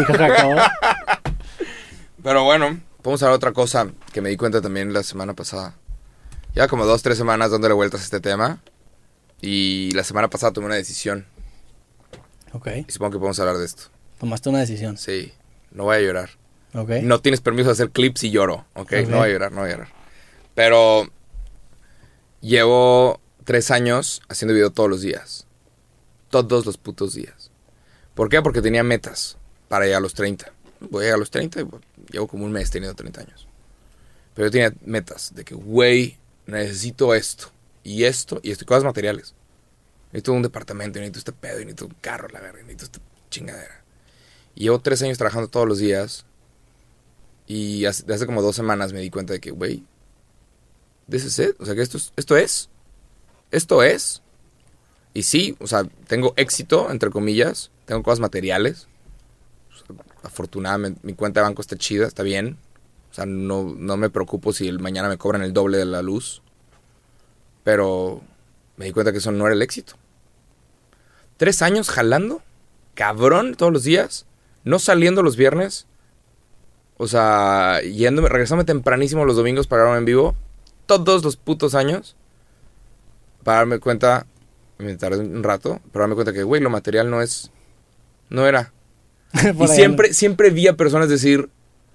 Pero bueno, vamos a ver otra cosa que me di cuenta también la semana pasada. Ya como 2-3 semanas dándole vueltas a este tema. Y la semana pasada tomé una decisión. Ok. Y supongo que podemos hablar de esto. Tomaste una decisión. Sí, no voy a llorar. Ok. No tienes permiso de hacer clips y lloro, ¿ok? No voy a llorar, no voy a llorar. Pero llevo 3 años haciendo video todos los días. Todos los putos días. ¿Por qué? Porque tenía metas para llegar a los 30. Voy a llegar a los 30 y llevo como un mes teniendo 30 años. Pero yo tenía metas de que, güey, necesito esto, y cosas materiales. Necesito un departamento, necesito este pedo, necesito un carro, la verga, necesito esta chingadera. Y llevo 3 años trabajando todos los días. Y hace como 2 semanas me di cuenta de que, güey, this is it. O sea, que esto es. Y sí, o sea, tengo éxito, entre comillas. Tengo cosas materiales. O sea, afortunadamente, mi cuenta de banco está chida, está bien. O sea, no me preocupo si mañana me cobran el doble de la luz. Pero me di cuenta que eso no era el éxito. 3 años jalando, cabrón, todos los días. No saliendo los viernes. O sea, regresándome tempranísimo los domingos para grabar en vivo. Todos los putos años. Para darme cuenta, me tardé un rato, para darme cuenta que, güey, lo material no era. Y siempre vi a personas decir,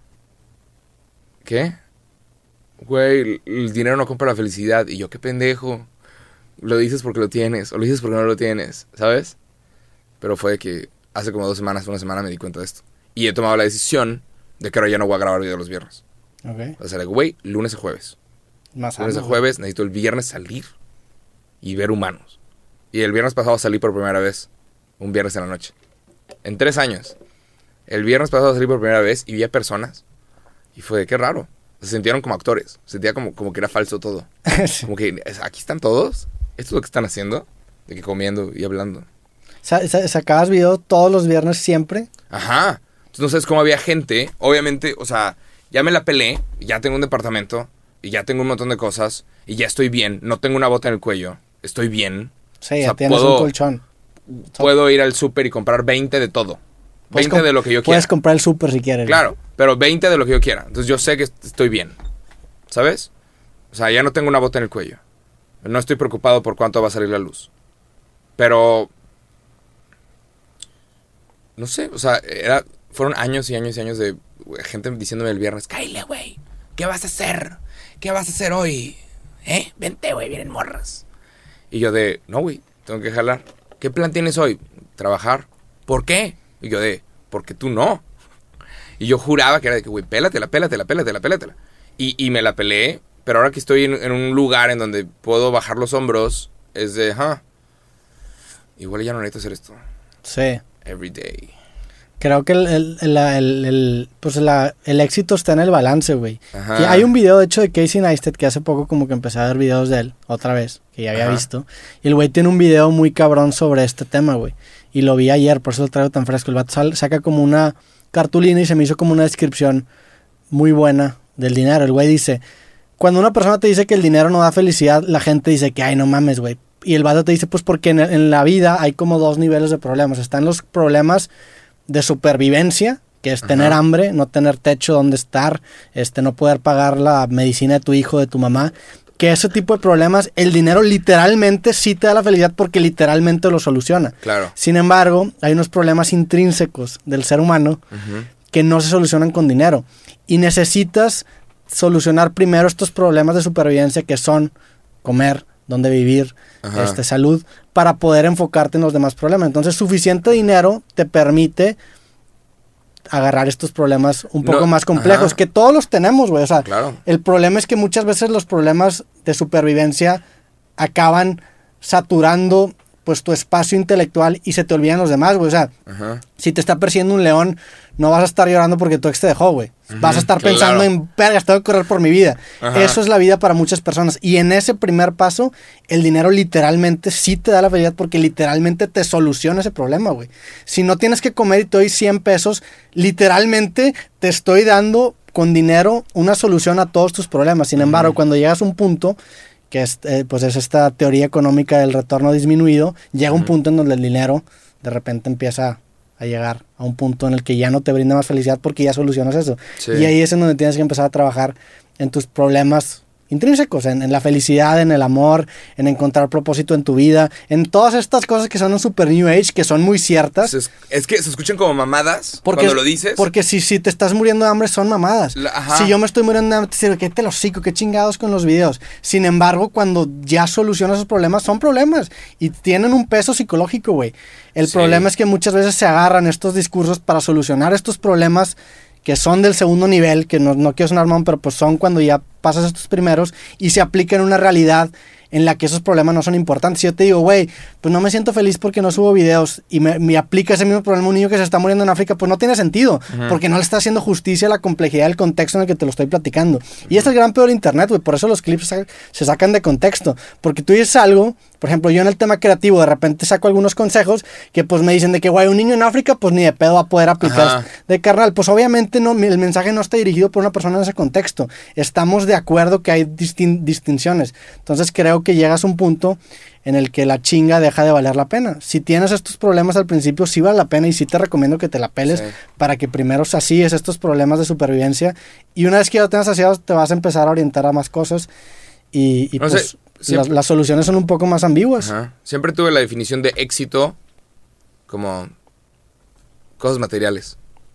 ¿qué? Güey, el dinero no compra la felicidad. Y yo, qué pendejo. Lo dices porque lo tienes, o lo dices porque no lo tienes, ¿sabes? Pero fue que hace como 2 semanas, una semana me di cuenta de esto. Y he tomado la decisión de que ahora ya no voy a grabar videos los viernes. Ok. O sea, güey, lunes a jueves. Lunes a jueves, necesito el viernes salir y ver humanos. Y el viernes pasado salí por primera vez, un viernes en la noche. En 3 años. El viernes pasado salí por primera vez y vi a personas. Y fue, qué raro. Se sintieron como actores. Se sentía como que era falso todo. Sí. Como que, aquí están todos. Esto es lo que están haciendo. De que comiendo y hablando. ¿Sacabas video todos los viernes siempre? Ajá. Entonces no sabes cómo había gente. Obviamente, o sea, ya me la pelé. Ya tengo un departamento. Y ya tengo un montón de cosas. Y ya estoy bien. No tengo una bota en el cuello. Estoy bien. Sí, o sea, ya tienes un colchón. Puedo ir al súper y comprar 20 de todo. 20 de lo que yo quiera. Puedes comprar el súper si quieres. Claro, pero 20 de lo que yo quiera. Entonces yo sé que estoy bien. ¿Sabes? O sea, ya no tengo una bota en el cuello. No estoy preocupado por cuánto va a salir la luz. Pero no sé, o sea, fueron años y años y años de gente diciéndome el viernes, Kyle, güey, ¿qué vas a hacer? ¿Qué vas a hacer hoy? Vente, güey, vienen morras. Y yo no, güey, tengo que jalar. ¿Qué plan tienes hoy? Trabajar. ¿Por qué? Y yo porque tú no. Y yo juraba que era de que, güey, pélatela. Y me la peleé, pero ahora que estoy en un lugar en donde puedo bajar los hombros, es de, igual ya no necesito hacer esto. Sí. Every day. Creo que el éxito está en el balance, güey. Hay un video, de hecho, de Casey Neistat que hace poco como que empecé a ver videos de él, otra vez, que ya había visto. Y el güey tiene un video muy cabrón sobre este tema, güey. Y lo vi ayer, por eso lo traigo tan fresco. El vato saca como una cartulina y se me hizo como una descripción muy buena del dinero. El güey dice, cuando una persona te dice que el dinero no da felicidad, la gente dice que, ay, no mames, güey. Y el vato te dice, pues porque en la vida hay como 2 niveles de problemas. Están los problemas de supervivencia, que es tener hambre, no tener techo donde estar, no poder pagar la medicina de tu hijo, de tu mamá. Que ese tipo de problemas, el dinero literalmente sí te da la felicidad porque literalmente lo soluciona. Claro. Sin embargo, hay unos problemas intrínsecos del ser humano que no se solucionan con dinero. Y necesitas solucionar primero estos problemas de supervivencia que son comer, dónde vivir, salud, para poder enfocarte en los demás problemas. Entonces, suficiente dinero te permite agarrar estos problemas un poco más complejos, que todos los tenemos, güey. O sea, el problema es que muchas veces los problemas de supervivencia acaban saturando pues tu espacio intelectual y se te olvidan los demás, güey. O sea, si te está persiguiendo un león, no vas a estar llorando porque tu ex te dejó, güey. Vas a estar pensando en, vergas, tengo que correr por mi vida. Eso es la vida para muchas personas. Y en ese primer paso, el dinero literalmente sí te da la felicidad porque literalmente te soluciona ese problema, güey. Si no tienes que comer y te doy 100 pesos, literalmente te estoy dando con dinero una solución a todos tus problemas. Sin embargo, cuando llegas a un punto que es, pues es esta teoría económica del retorno disminuido, llega un punto en donde el dinero de repente empieza a llegar a un punto en el que ya no te brinda más felicidad porque ya solucionas eso. Sí. Y ahí es en donde tienes que empezar a trabajar en tus problemas intrínsecos, en la felicidad, en el amor, en encontrar propósito en tu vida, en todas estas cosas que son un super New Age, que son muy ciertas. Es que se escuchan como mamadas cuando lo dices. Porque si te estás muriendo de hambre, son mamadas. Si yo me estoy muriendo de hambre, te digo, ¿qué te lo hocico? ¿Qué chingados con los videos? Sin embargo, cuando ya solucionas esos problemas, son problemas. Y tienen un peso psicológico, güey. El problema es que muchas veces se agarran estos discursos para solucionar estos problemas que son del segundo nivel, que no quiero sonar mamón, pero pues son cuando ya pasas estos primeros y se aplica en una realidad en la que esos problemas no son importantes. Si yo te digo, güey, pues no me siento feliz porque no subo videos y me aplica ese mismo problema a un niño que se está muriendo en África, pues no tiene sentido, porque no le está haciendo justicia a la complejidad del contexto en el que te lo estoy platicando. Y es el gran peor de internet, güey, por eso los clips se sacan de contexto, porque tú dices algo, por ejemplo, yo en el tema creativo de repente saco algunos consejos que pues me dicen de que, güey, un niño en África pues ni de pedo va a poder aplicar de carnal. Pues obviamente no, el mensaje no está dirigido por una persona en ese contexto. Estamos de acuerdo que hay distinciones. Entonces creo que llegas a un punto en el que la chinga deja de valer la pena. Si tienes estos problemas al principio, sí vale la pena y sí te recomiendo que te la peles para que primero sacíes estos problemas de supervivencia y una vez que ya lo tengas saciados te vas a empezar a orientar a más cosas y no pues las soluciones son un poco más ambiguas. Siempre tuve la definición de éxito como cosas materiales.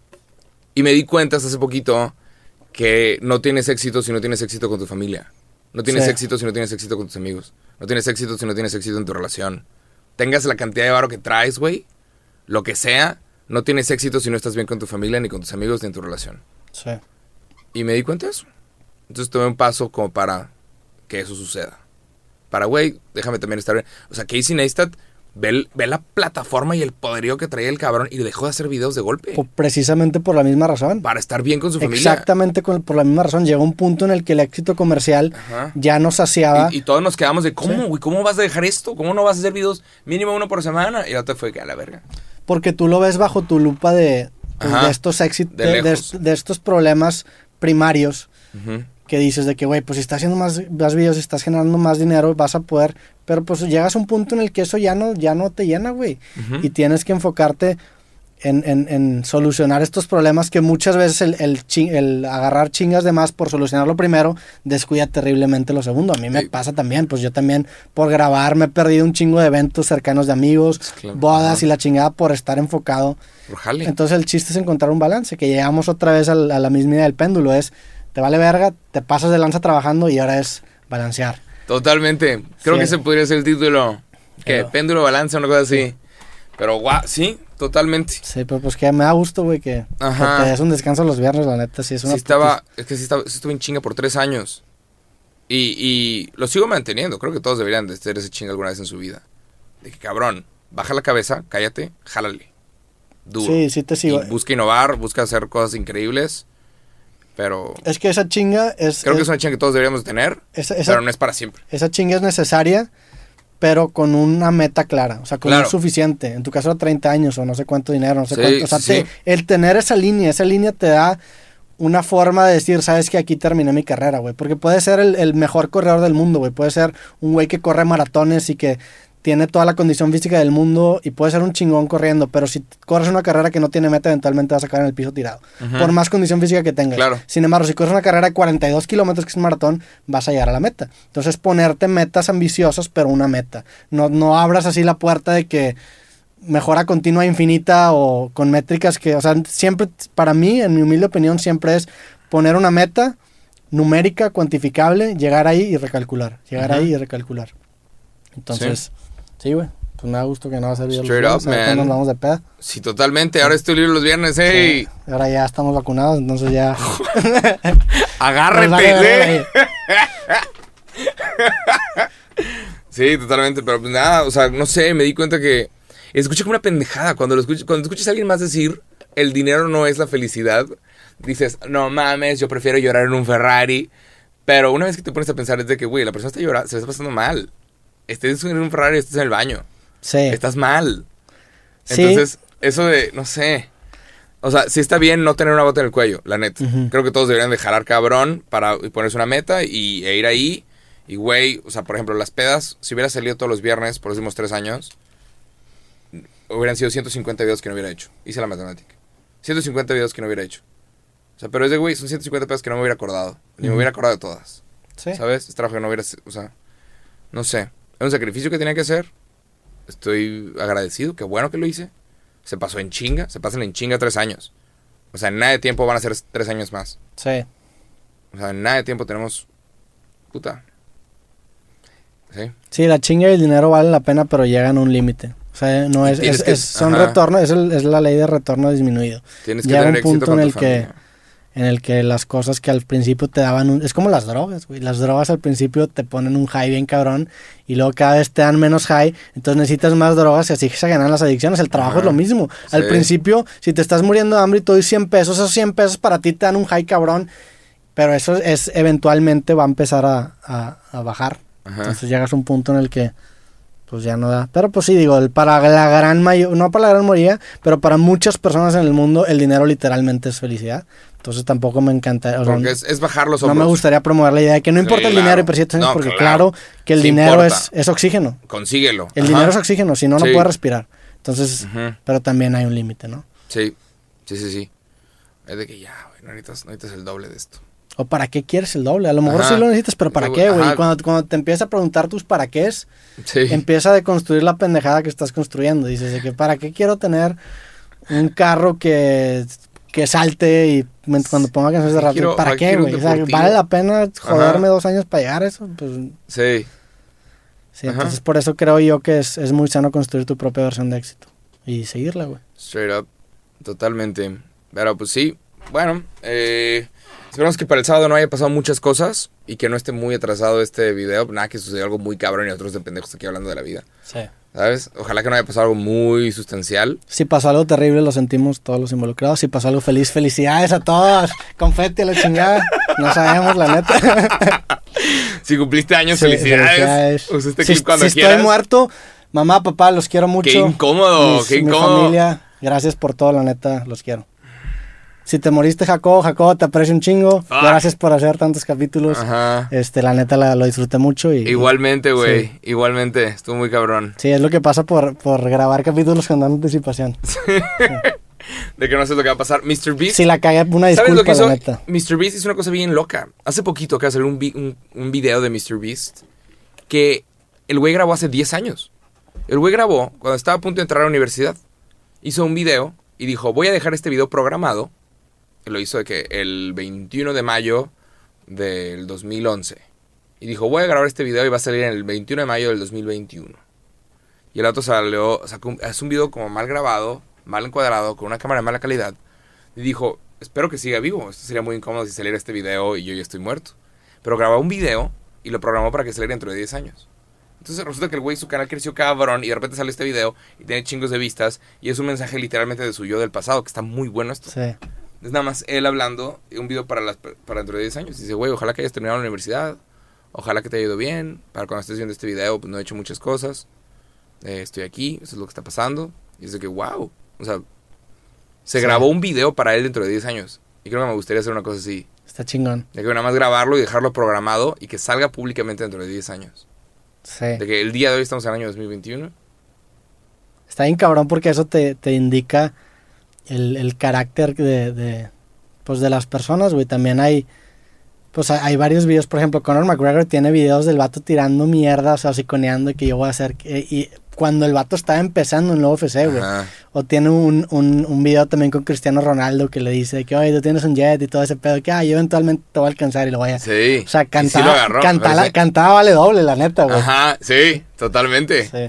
Y me di cuenta hasta hace poquito que no tienes éxito si no tienes éxito con tu familia. No tienes éxito si no tienes éxito con tus amigos. No tienes éxito si no tienes éxito en tu relación. Tengas la cantidad de varo que traes, güey, lo que sea, no tienes éxito si no estás bien con tu familia, ni con tus amigos, ni en tu relación. Sí. Y me di cuenta de eso. Entonces tomé un paso como para que eso suceda. Para, güey, déjame también estar bien. O sea, Casey Neistat ve la plataforma y el poderío que traía el cabrón y dejó de hacer videos de golpe. Precisamente por la misma razón. Para estar bien con su familia. Exactamente por la misma razón. Llegó un punto en el que el éxito comercial ya no saciaba. Y todos nos quedamos de, ¿cómo, güey? ¿Cómo vas a dejar esto? ¿Cómo no vas a hacer videos mínimo uno por semana? Y ya te fue que a la verga. Porque tú lo ves bajo tu lupa de estos éxitos, de estos problemas primarios. Que dices de que, güey, pues si estás haciendo más videos, si estás generando más dinero, vas a poder, pero pues llegas a un punto en el que eso ya no te llena, güey. Y tienes que enfocarte en solucionar estos problemas que muchas veces el agarrar chingas de más por solucionarlo primero, descuida terriblemente lo segundo. A mí me pasa también, pues yo también por grabar me he perdido un chingo de eventos cercanos de amigos, bodas y la chingada por estar enfocado. Entonces el chiste es encontrar un balance, que llegamos otra vez a la misma idea del péndulo, te vale verga, te pasas de lanza trabajando y ahora es balancear. Totalmente. Creo que ese podría ser el título. ¿Qué? Péndulo, balance, una cosa así. Pero sí, totalmente. Sí, pero pues que me da gusto, güey, que te des un descanso los viernes, la neta. Sí, estuve en chinga por 3 años. Y lo sigo manteniendo. Creo que todos deberían de hacer ese chinga alguna vez en su vida. De que, cabrón, baja la cabeza, cállate, jálale. Duro. Sí, te sigo. Y busca innovar, busca hacer cosas increíbles. Pero es que esa chinga es... Creo que es una chinga que todos deberíamos tener, pero no es para siempre. Esa chinga es necesaria, pero con una meta clara. O sea, con un suficiente. En tu caso, a 30 años o no sé cuánto dinero, no sé cuánto. O sea, el tener esa línea te da una forma de decir, sabes que aquí terminé mi carrera, güey. Porque puede ser el mejor corredor del mundo, güey. Puede ser un güey que corre maratones y que tiene toda la condición física del mundo y puede ser un chingón corriendo, pero si corres una carrera que no tiene meta, eventualmente vas a caer en el piso tirado, por más condición física que tengas. Sin embargo, si corres una carrera de 42 kilómetros, que es un maratón, vas a llegar a la meta. Entonces, ponerte metas ambiciosas, pero una meta. No abras así la puerta de que mejora continua infinita o con métricas que, o sea, siempre, para mí, en mi humilde opinión, siempre es poner una meta numérica, cuantificable, llegar ahí y recalcular. Entonces... Sí, güey. Pues me da gusto que no va a ser video. Straight up, man. Nos vamos de peda. Sí, totalmente. Ahora estoy libre los viernes, hey. Sí. Ahora ya estamos vacunados, entonces ya... Agárrate, Sí, totalmente. Pero pues nada, o sea, no sé, me di cuenta que... Escuché como una pendejada. Cuando escuchas a alguien más decir, el dinero no es la felicidad, dices, no mames, yo prefiero llorar en un Ferrari. Pero una vez que te pones a pensar es de que, güey, la persona está llorando, se está pasando mal. Estés en un Ferrari, estés en el baño. Sí. Estás mal. Entonces, eso de, no sé. O sea, sí está bien no tener una bota en el cuello, la neta. Creo que todos deberían de jalar cabrón para ponerse una meta e ir ahí Y, güey, o sea, por ejemplo, las pedas, si hubiera salido todos los viernes por los últimos 3 años, hubieran sido 150 videos que no hubiera hecho. Hice la matemática. 150 videos que no hubiera hecho. O sea, pero es de, güey, son 150 pedas que no me hubiera acordado. Ni me hubiera acordado de todas. Sí. ¿Sabes? Es trabajo que no hubiera... O sea, no sé. Es un sacrificio que tenía que hacer. Estoy agradecido. Qué bueno que lo hice. Se pasó en chinga. Se pasan en chinga 3 años. O sea, en nada de tiempo van a ser 3 años más. Sí. O sea, en nada de tiempo tenemos... Puta. Sí. Sí, la chinga y el dinero valen la pena, pero llegan a un límite. O sea, no es, son retornos, es la ley de retorno disminuido. Tienes que llega tener un punto éxito con en tu el que familia. en el que las cosas que al principio te daban es como las drogas, güey. Las drogas al principio te ponen un high bien cabrón y luego cada vez te dan menos high, entonces necesitas más drogas y así se ganan las adicciones. El trabajo es lo mismo. Al principio, si te estás muriendo de hambre y te doy 100 pesos, esos 100 pesos para ti te dan un high cabrón, pero eso es eventualmente va a empezar a bajar. Entonces llegas a un punto en el que pues ya no da. Pero pues sí, digo, para la gran mayoría, no para la gran mayoría, pero para muchas personas en el mundo el dinero literalmente es felicidad. Entonces tampoco me encanta. O sea, porque es bajar los hombros. No me gustaría promover la idea de que no importa el dinero y percibes, porque claro que el dinero es oxígeno. Consíguelo. El dinero es oxígeno, si no, no puedes respirar. Entonces, pero también hay un límite, ¿no? Sí. Es de que ya, güey, no necesitas el doble de esto. ¿O para qué quieres el doble? A lo mejor sí lo necesitas, pero ¿para qué, güey? Cuando te empiezas a preguntar tus para qué es, empieza a deconstruir la pendejada que estás construyendo. Dices de que ¿para qué quiero tener un carro que salte y cuando ponga canciones de rap? ¿Para qué, güey? O sea, ¿vale la pena joderme 2 años para llegar a eso? Pues, sí, entonces por eso creo yo que es muy sano construir tu propia versión de éxito. Y seguirla, güey. Straight up. Totalmente. Pero pues sí, bueno, esperamos que para el sábado no haya pasado muchas cosas y que no esté muy atrasado este video. Nada, que sucedió algo muy cabrón y otros de pendejos aquí hablando de la vida. Sí. ¿Sabes? Ojalá que no haya pasado algo muy sustancial. Si pasó algo terrible, lo sentimos todos los involucrados. Si pasó algo feliz, felicidades a todos. Confeti a la chingada. No sabemos, la neta. Si cumpliste años, felicidades. Usa este clip cuando si quieras. Estoy muerto, mamá, papá, los quiero mucho. Qué incómodo, qué incómodo. Mi familia, gracias por todo, la neta, los quiero. Si te moriste, Jacobo, te aprecio un chingo. Gracias por hacer tantos capítulos. La neta lo disfruté mucho. Igualmente, güey. Sí. Igualmente. Estuvo muy cabrón. Sí, es lo que pasa por grabar capítulos con tanta anticipación. Sí. De que no sé lo que va a pasar. Mr. Beast. Si la cagué, una disculpa, ¿sabes lo que hizo? La neta. Mr. Beast hizo una cosa bien loca. Hace poquito acaba de salir un video de Mr. Beast que el güey grabó hace 10 años. El güey grabó cuando estaba a punto de entrar a la universidad. Hizo un video y dijo, voy a dejar este video programado. Lo hizo de que el 21 de mayo del 2011. Y dijo, voy a grabar este video y va a salir en el 21 de mayo del 2021. Y el otro es un video como mal grabado, mal encuadrado, con una cámara de mala calidad. Y dijo, espero que siga vivo. Esto sería muy incómodo si saliera este video y yo ya estoy muerto. Pero grabó un video y lo programó para que saliera dentro de 10 años. Entonces resulta que el güey, su canal creció cabrón y de repente sale este video y tiene chingos de vistas. Y es un mensaje literalmente de su yo del pasado, que está muy bueno esto. Sí. Es nada más él hablando, un video para dentro de 10 años. Dice, güey, ojalá que hayas terminado la universidad. Ojalá que te haya ido bien. Para cuando estés viendo este video, pues no he hecho muchas cosas. Estoy aquí, eso es lo que está pasando. Y es de que, wow. O sea, se grabó un video para él dentro de 10 años. Y creo que me gustaría hacer una cosa así. Está chingón. De que nada más grabarlo y dejarlo programado y que salga públicamente dentro de 10 años. Sí. De que el día de hoy estamos en el año 2021. Está bien cabrón porque eso te indica el carácter de las personas, güey. También hay varios videos, por ejemplo, Conor McGregor tiene videos del vato tirando mierda, o sea, siconeando y que yo voy a hacer, y cuando el vato estaba empezando en la UFC, güey. O tiene un video también con Cristiano Ronaldo que le dice que, oye, tú tienes un jet y todo ese pedo, que, yo eventualmente te voy a alcanzar y lo voy a... Sí. O sea, cantaba vale doble, la neta, güey. Ajá, sí, totalmente. Sí.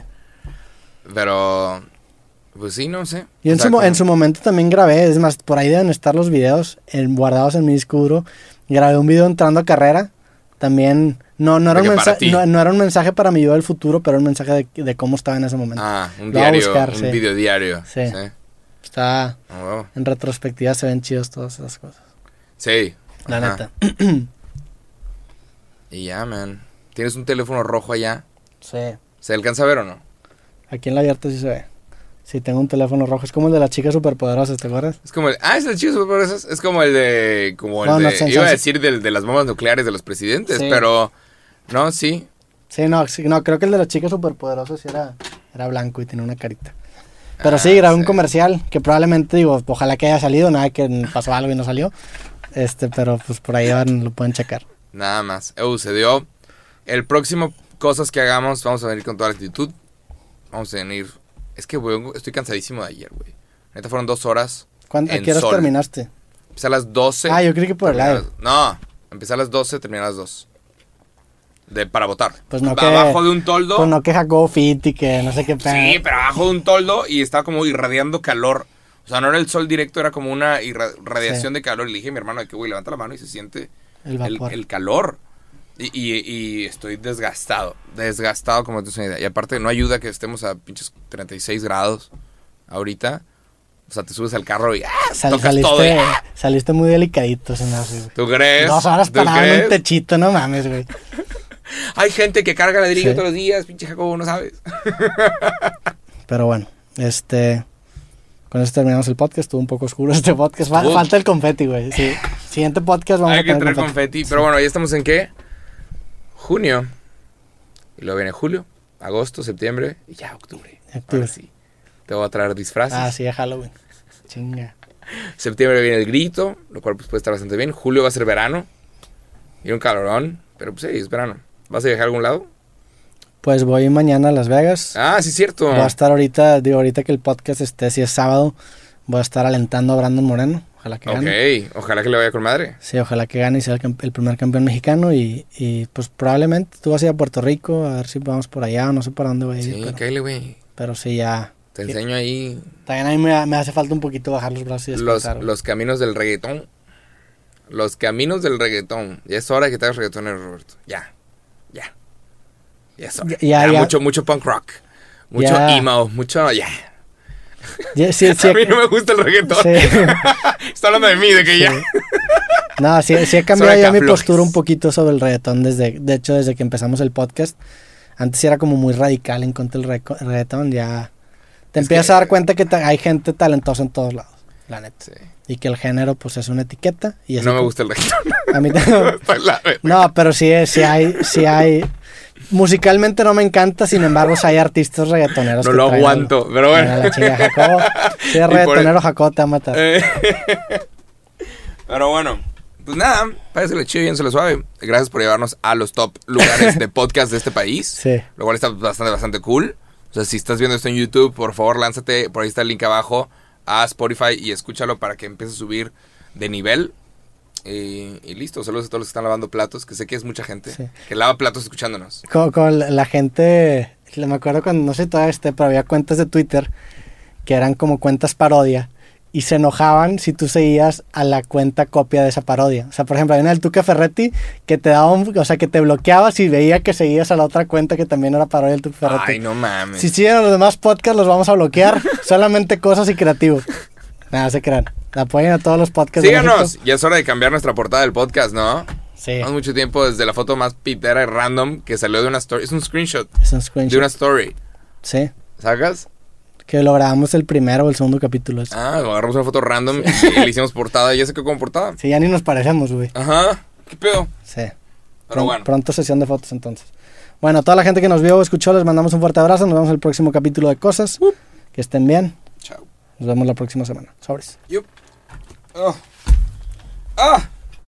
Pero... pues sí, no sé. Yo en su momento también grabé, es más, por ahí deben estar los videos guardados en mi disco duro. Grabé un video entrando a carrera. También, no era un mensaje para mi yo del futuro, pero un mensaje de cómo estaba en ese momento. Un diario, un video diario. Sí. Está, en retrospectiva se ven chidos todas esas cosas. Sí. La neta. Y ya, man. ¿Tienes un teléfono rojo allá? Sí. ¿Se alcanza a ver o no? Aquí en la abierta sí se ve. Sí, tengo un teléfono rojo. Es como el de las chicas superpoderosas, ¿te acuerdas? Es como el... es el de las chicas superpoderosas. Es como el de... iba a decir de las bombas nucleares de los presidentes, sí. Pero ¿No? Sí. Sí, no, creo que el de las chicas superpoderosas sí era blanco y tenía una carita. Pero sí, grabé un comercial que probablemente, digo, ojalá que haya salido, nada que pasó algo y no salió. Pero pues por ahí lo pueden checar. Nada más. Se dio. El próximo cosas que hagamos, vamos a venir con toda la actitud. Vamos a venir. Es que, güey, estoy cansadísimo de ayer, güey. Neta fueron 2 horas. ¿A qué horas terminaste? Empecé a las 12. Yo creí que por el live. No, empecé a las 12, terminé a las 2. Para votar. Pues no abajo de un toldo. Pues no que Jacobo Fit y que no sé qué pedo. Sí, pero abajo de un toldo y estaba como irradiando calor. O sea, no era el sol directo, era como una radiación de calor. Y le dije a mi hermano de que, güey, levanta la mano y se siente el calor. Y estoy desgastado como te una idea. Y aparte no ayuda que estemos a pinches 36 grados ahorita. O sea, te subes al carro y tocas todo. Saliste muy delicadito, se me hace, güey. ¿Tú crees? 2 horas parado en un techito, no mames, güey. Hay gente que carga ladrillo todos los días, pinche Jacobo, no sabes. Pero bueno, con eso terminamos el podcast. Estuvo un poco oscuro este podcast. Falta el confeti, güey. Sí. Siguiente podcast vamos a tener traer confeti. Pero bueno, ya estamos en ¿qué? Junio. Y luego viene julio, agosto, septiembre y ya octubre. Ahora sí. Te voy a traer disfraces. Sí, es Halloween. Chinga. Septiembre viene el grito, lo cual pues, puede estar bastante bien. Julio va a ser verano. Y un calorón. Pero pues sí, es verano. ¿Vas a viajar a algún lado? Pues voy mañana a Las Vegas. Sí, cierto. Voy a estar ahorita que el podcast si es sábado, voy a estar alentando a Brandon Moreno. Ojalá que gane. Ojalá que le vaya con madre. Sí, ojalá que gane y sea el primer campeón mexicano. Y pues probablemente tú vas a ir a Puerto Rico, a ver si vamos por allá, no sé para dónde voy a ir. Sí, cállale, güey. Pero sí, ya. Te enseño ahí. También a mí me hace falta un poquito bajar los brazos y descansar. Los caminos del reggaetón. Los caminos del reggaetón. Ya es hora de que te hagas reggaetonero, Roberto. Ya es hora. Ya. Mucho punk rock. Mucho emo. Mucho. Sí, a mí no me gusta el reggaetón. Sí. Está hablando de mí, de que ya. No, sí he cambiado ya mi postura un poquito sobre el reggaetón. De hecho, desde que empezamos el podcast. Antes era como muy radical en contra del reggaetón. Ya te empiezas a dar cuenta que hay gente talentosa en todos lados. La neta. Sí. Y que el género, pues, es una etiqueta. Y no me gusta el reggaetón. A mí no, pero sí hay. Musicalmente no me encanta, sin embargo, si hay artistas reggaetoneros. No lo aguanto, pero bueno. La chinga, Jacobo. Si es reggaetonero, Jacobo te va a matar. Pero bueno, pues nada, páresele chido y llévenselo suave. Gracias por llevarnos a los top lugares de podcast de este país. Sí. Lo cual está bastante cool. O sea, si estás viendo esto en YouTube, por favor, lánzate. Por ahí está el link abajo a Spotify y escúchalo para que empieces a subir de nivel. Y listo, saludos a todos los que están lavando platos, que sé que es mucha gente que lava platos escuchándonos. Con la gente, me acuerdo cuando, no sé todavía pero había cuentas de Twitter que eran como cuentas parodia y se enojaban si tú seguías a la cuenta copia de esa parodia. O sea, por ejemplo, hay una del Tuca Ferretti que te daba que te bloqueaba si veía que seguías a la otra cuenta que también era parodia del Tuca Ferretti. Ay, no mames. Si siguen los demás podcasts los vamos a bloquear, solamente cosas y creativos. Nada, se crean. Apoyen a todos los podcasts. Síganos. Ya es hora de cambiar nuestra portada del podcast, ¿no? Sí. Llevamos mucho tiempo desde la foto más pitera y random que salió de una story. Es un screenshot. De una story. Sí. ¿Sacas? Que lo grabamos el primero o el segundo capítulo. Agarramos una foto random y le hicimos portada. Ya se quedó como portada. Sí, ya ni nos parecemos, güey. Ajá. ¿Qué pedo? Sí. Pero bueno. Pronto sesión de fotos entonces. Bueno, a toda la gente que nos vio o escuchó, les mandamos un fuerte abrazo. Nos vemos en el próximo capítulo de Cosas. Que estén bien. Chao. Nos vemos la próxima semana. Sobres. Yup.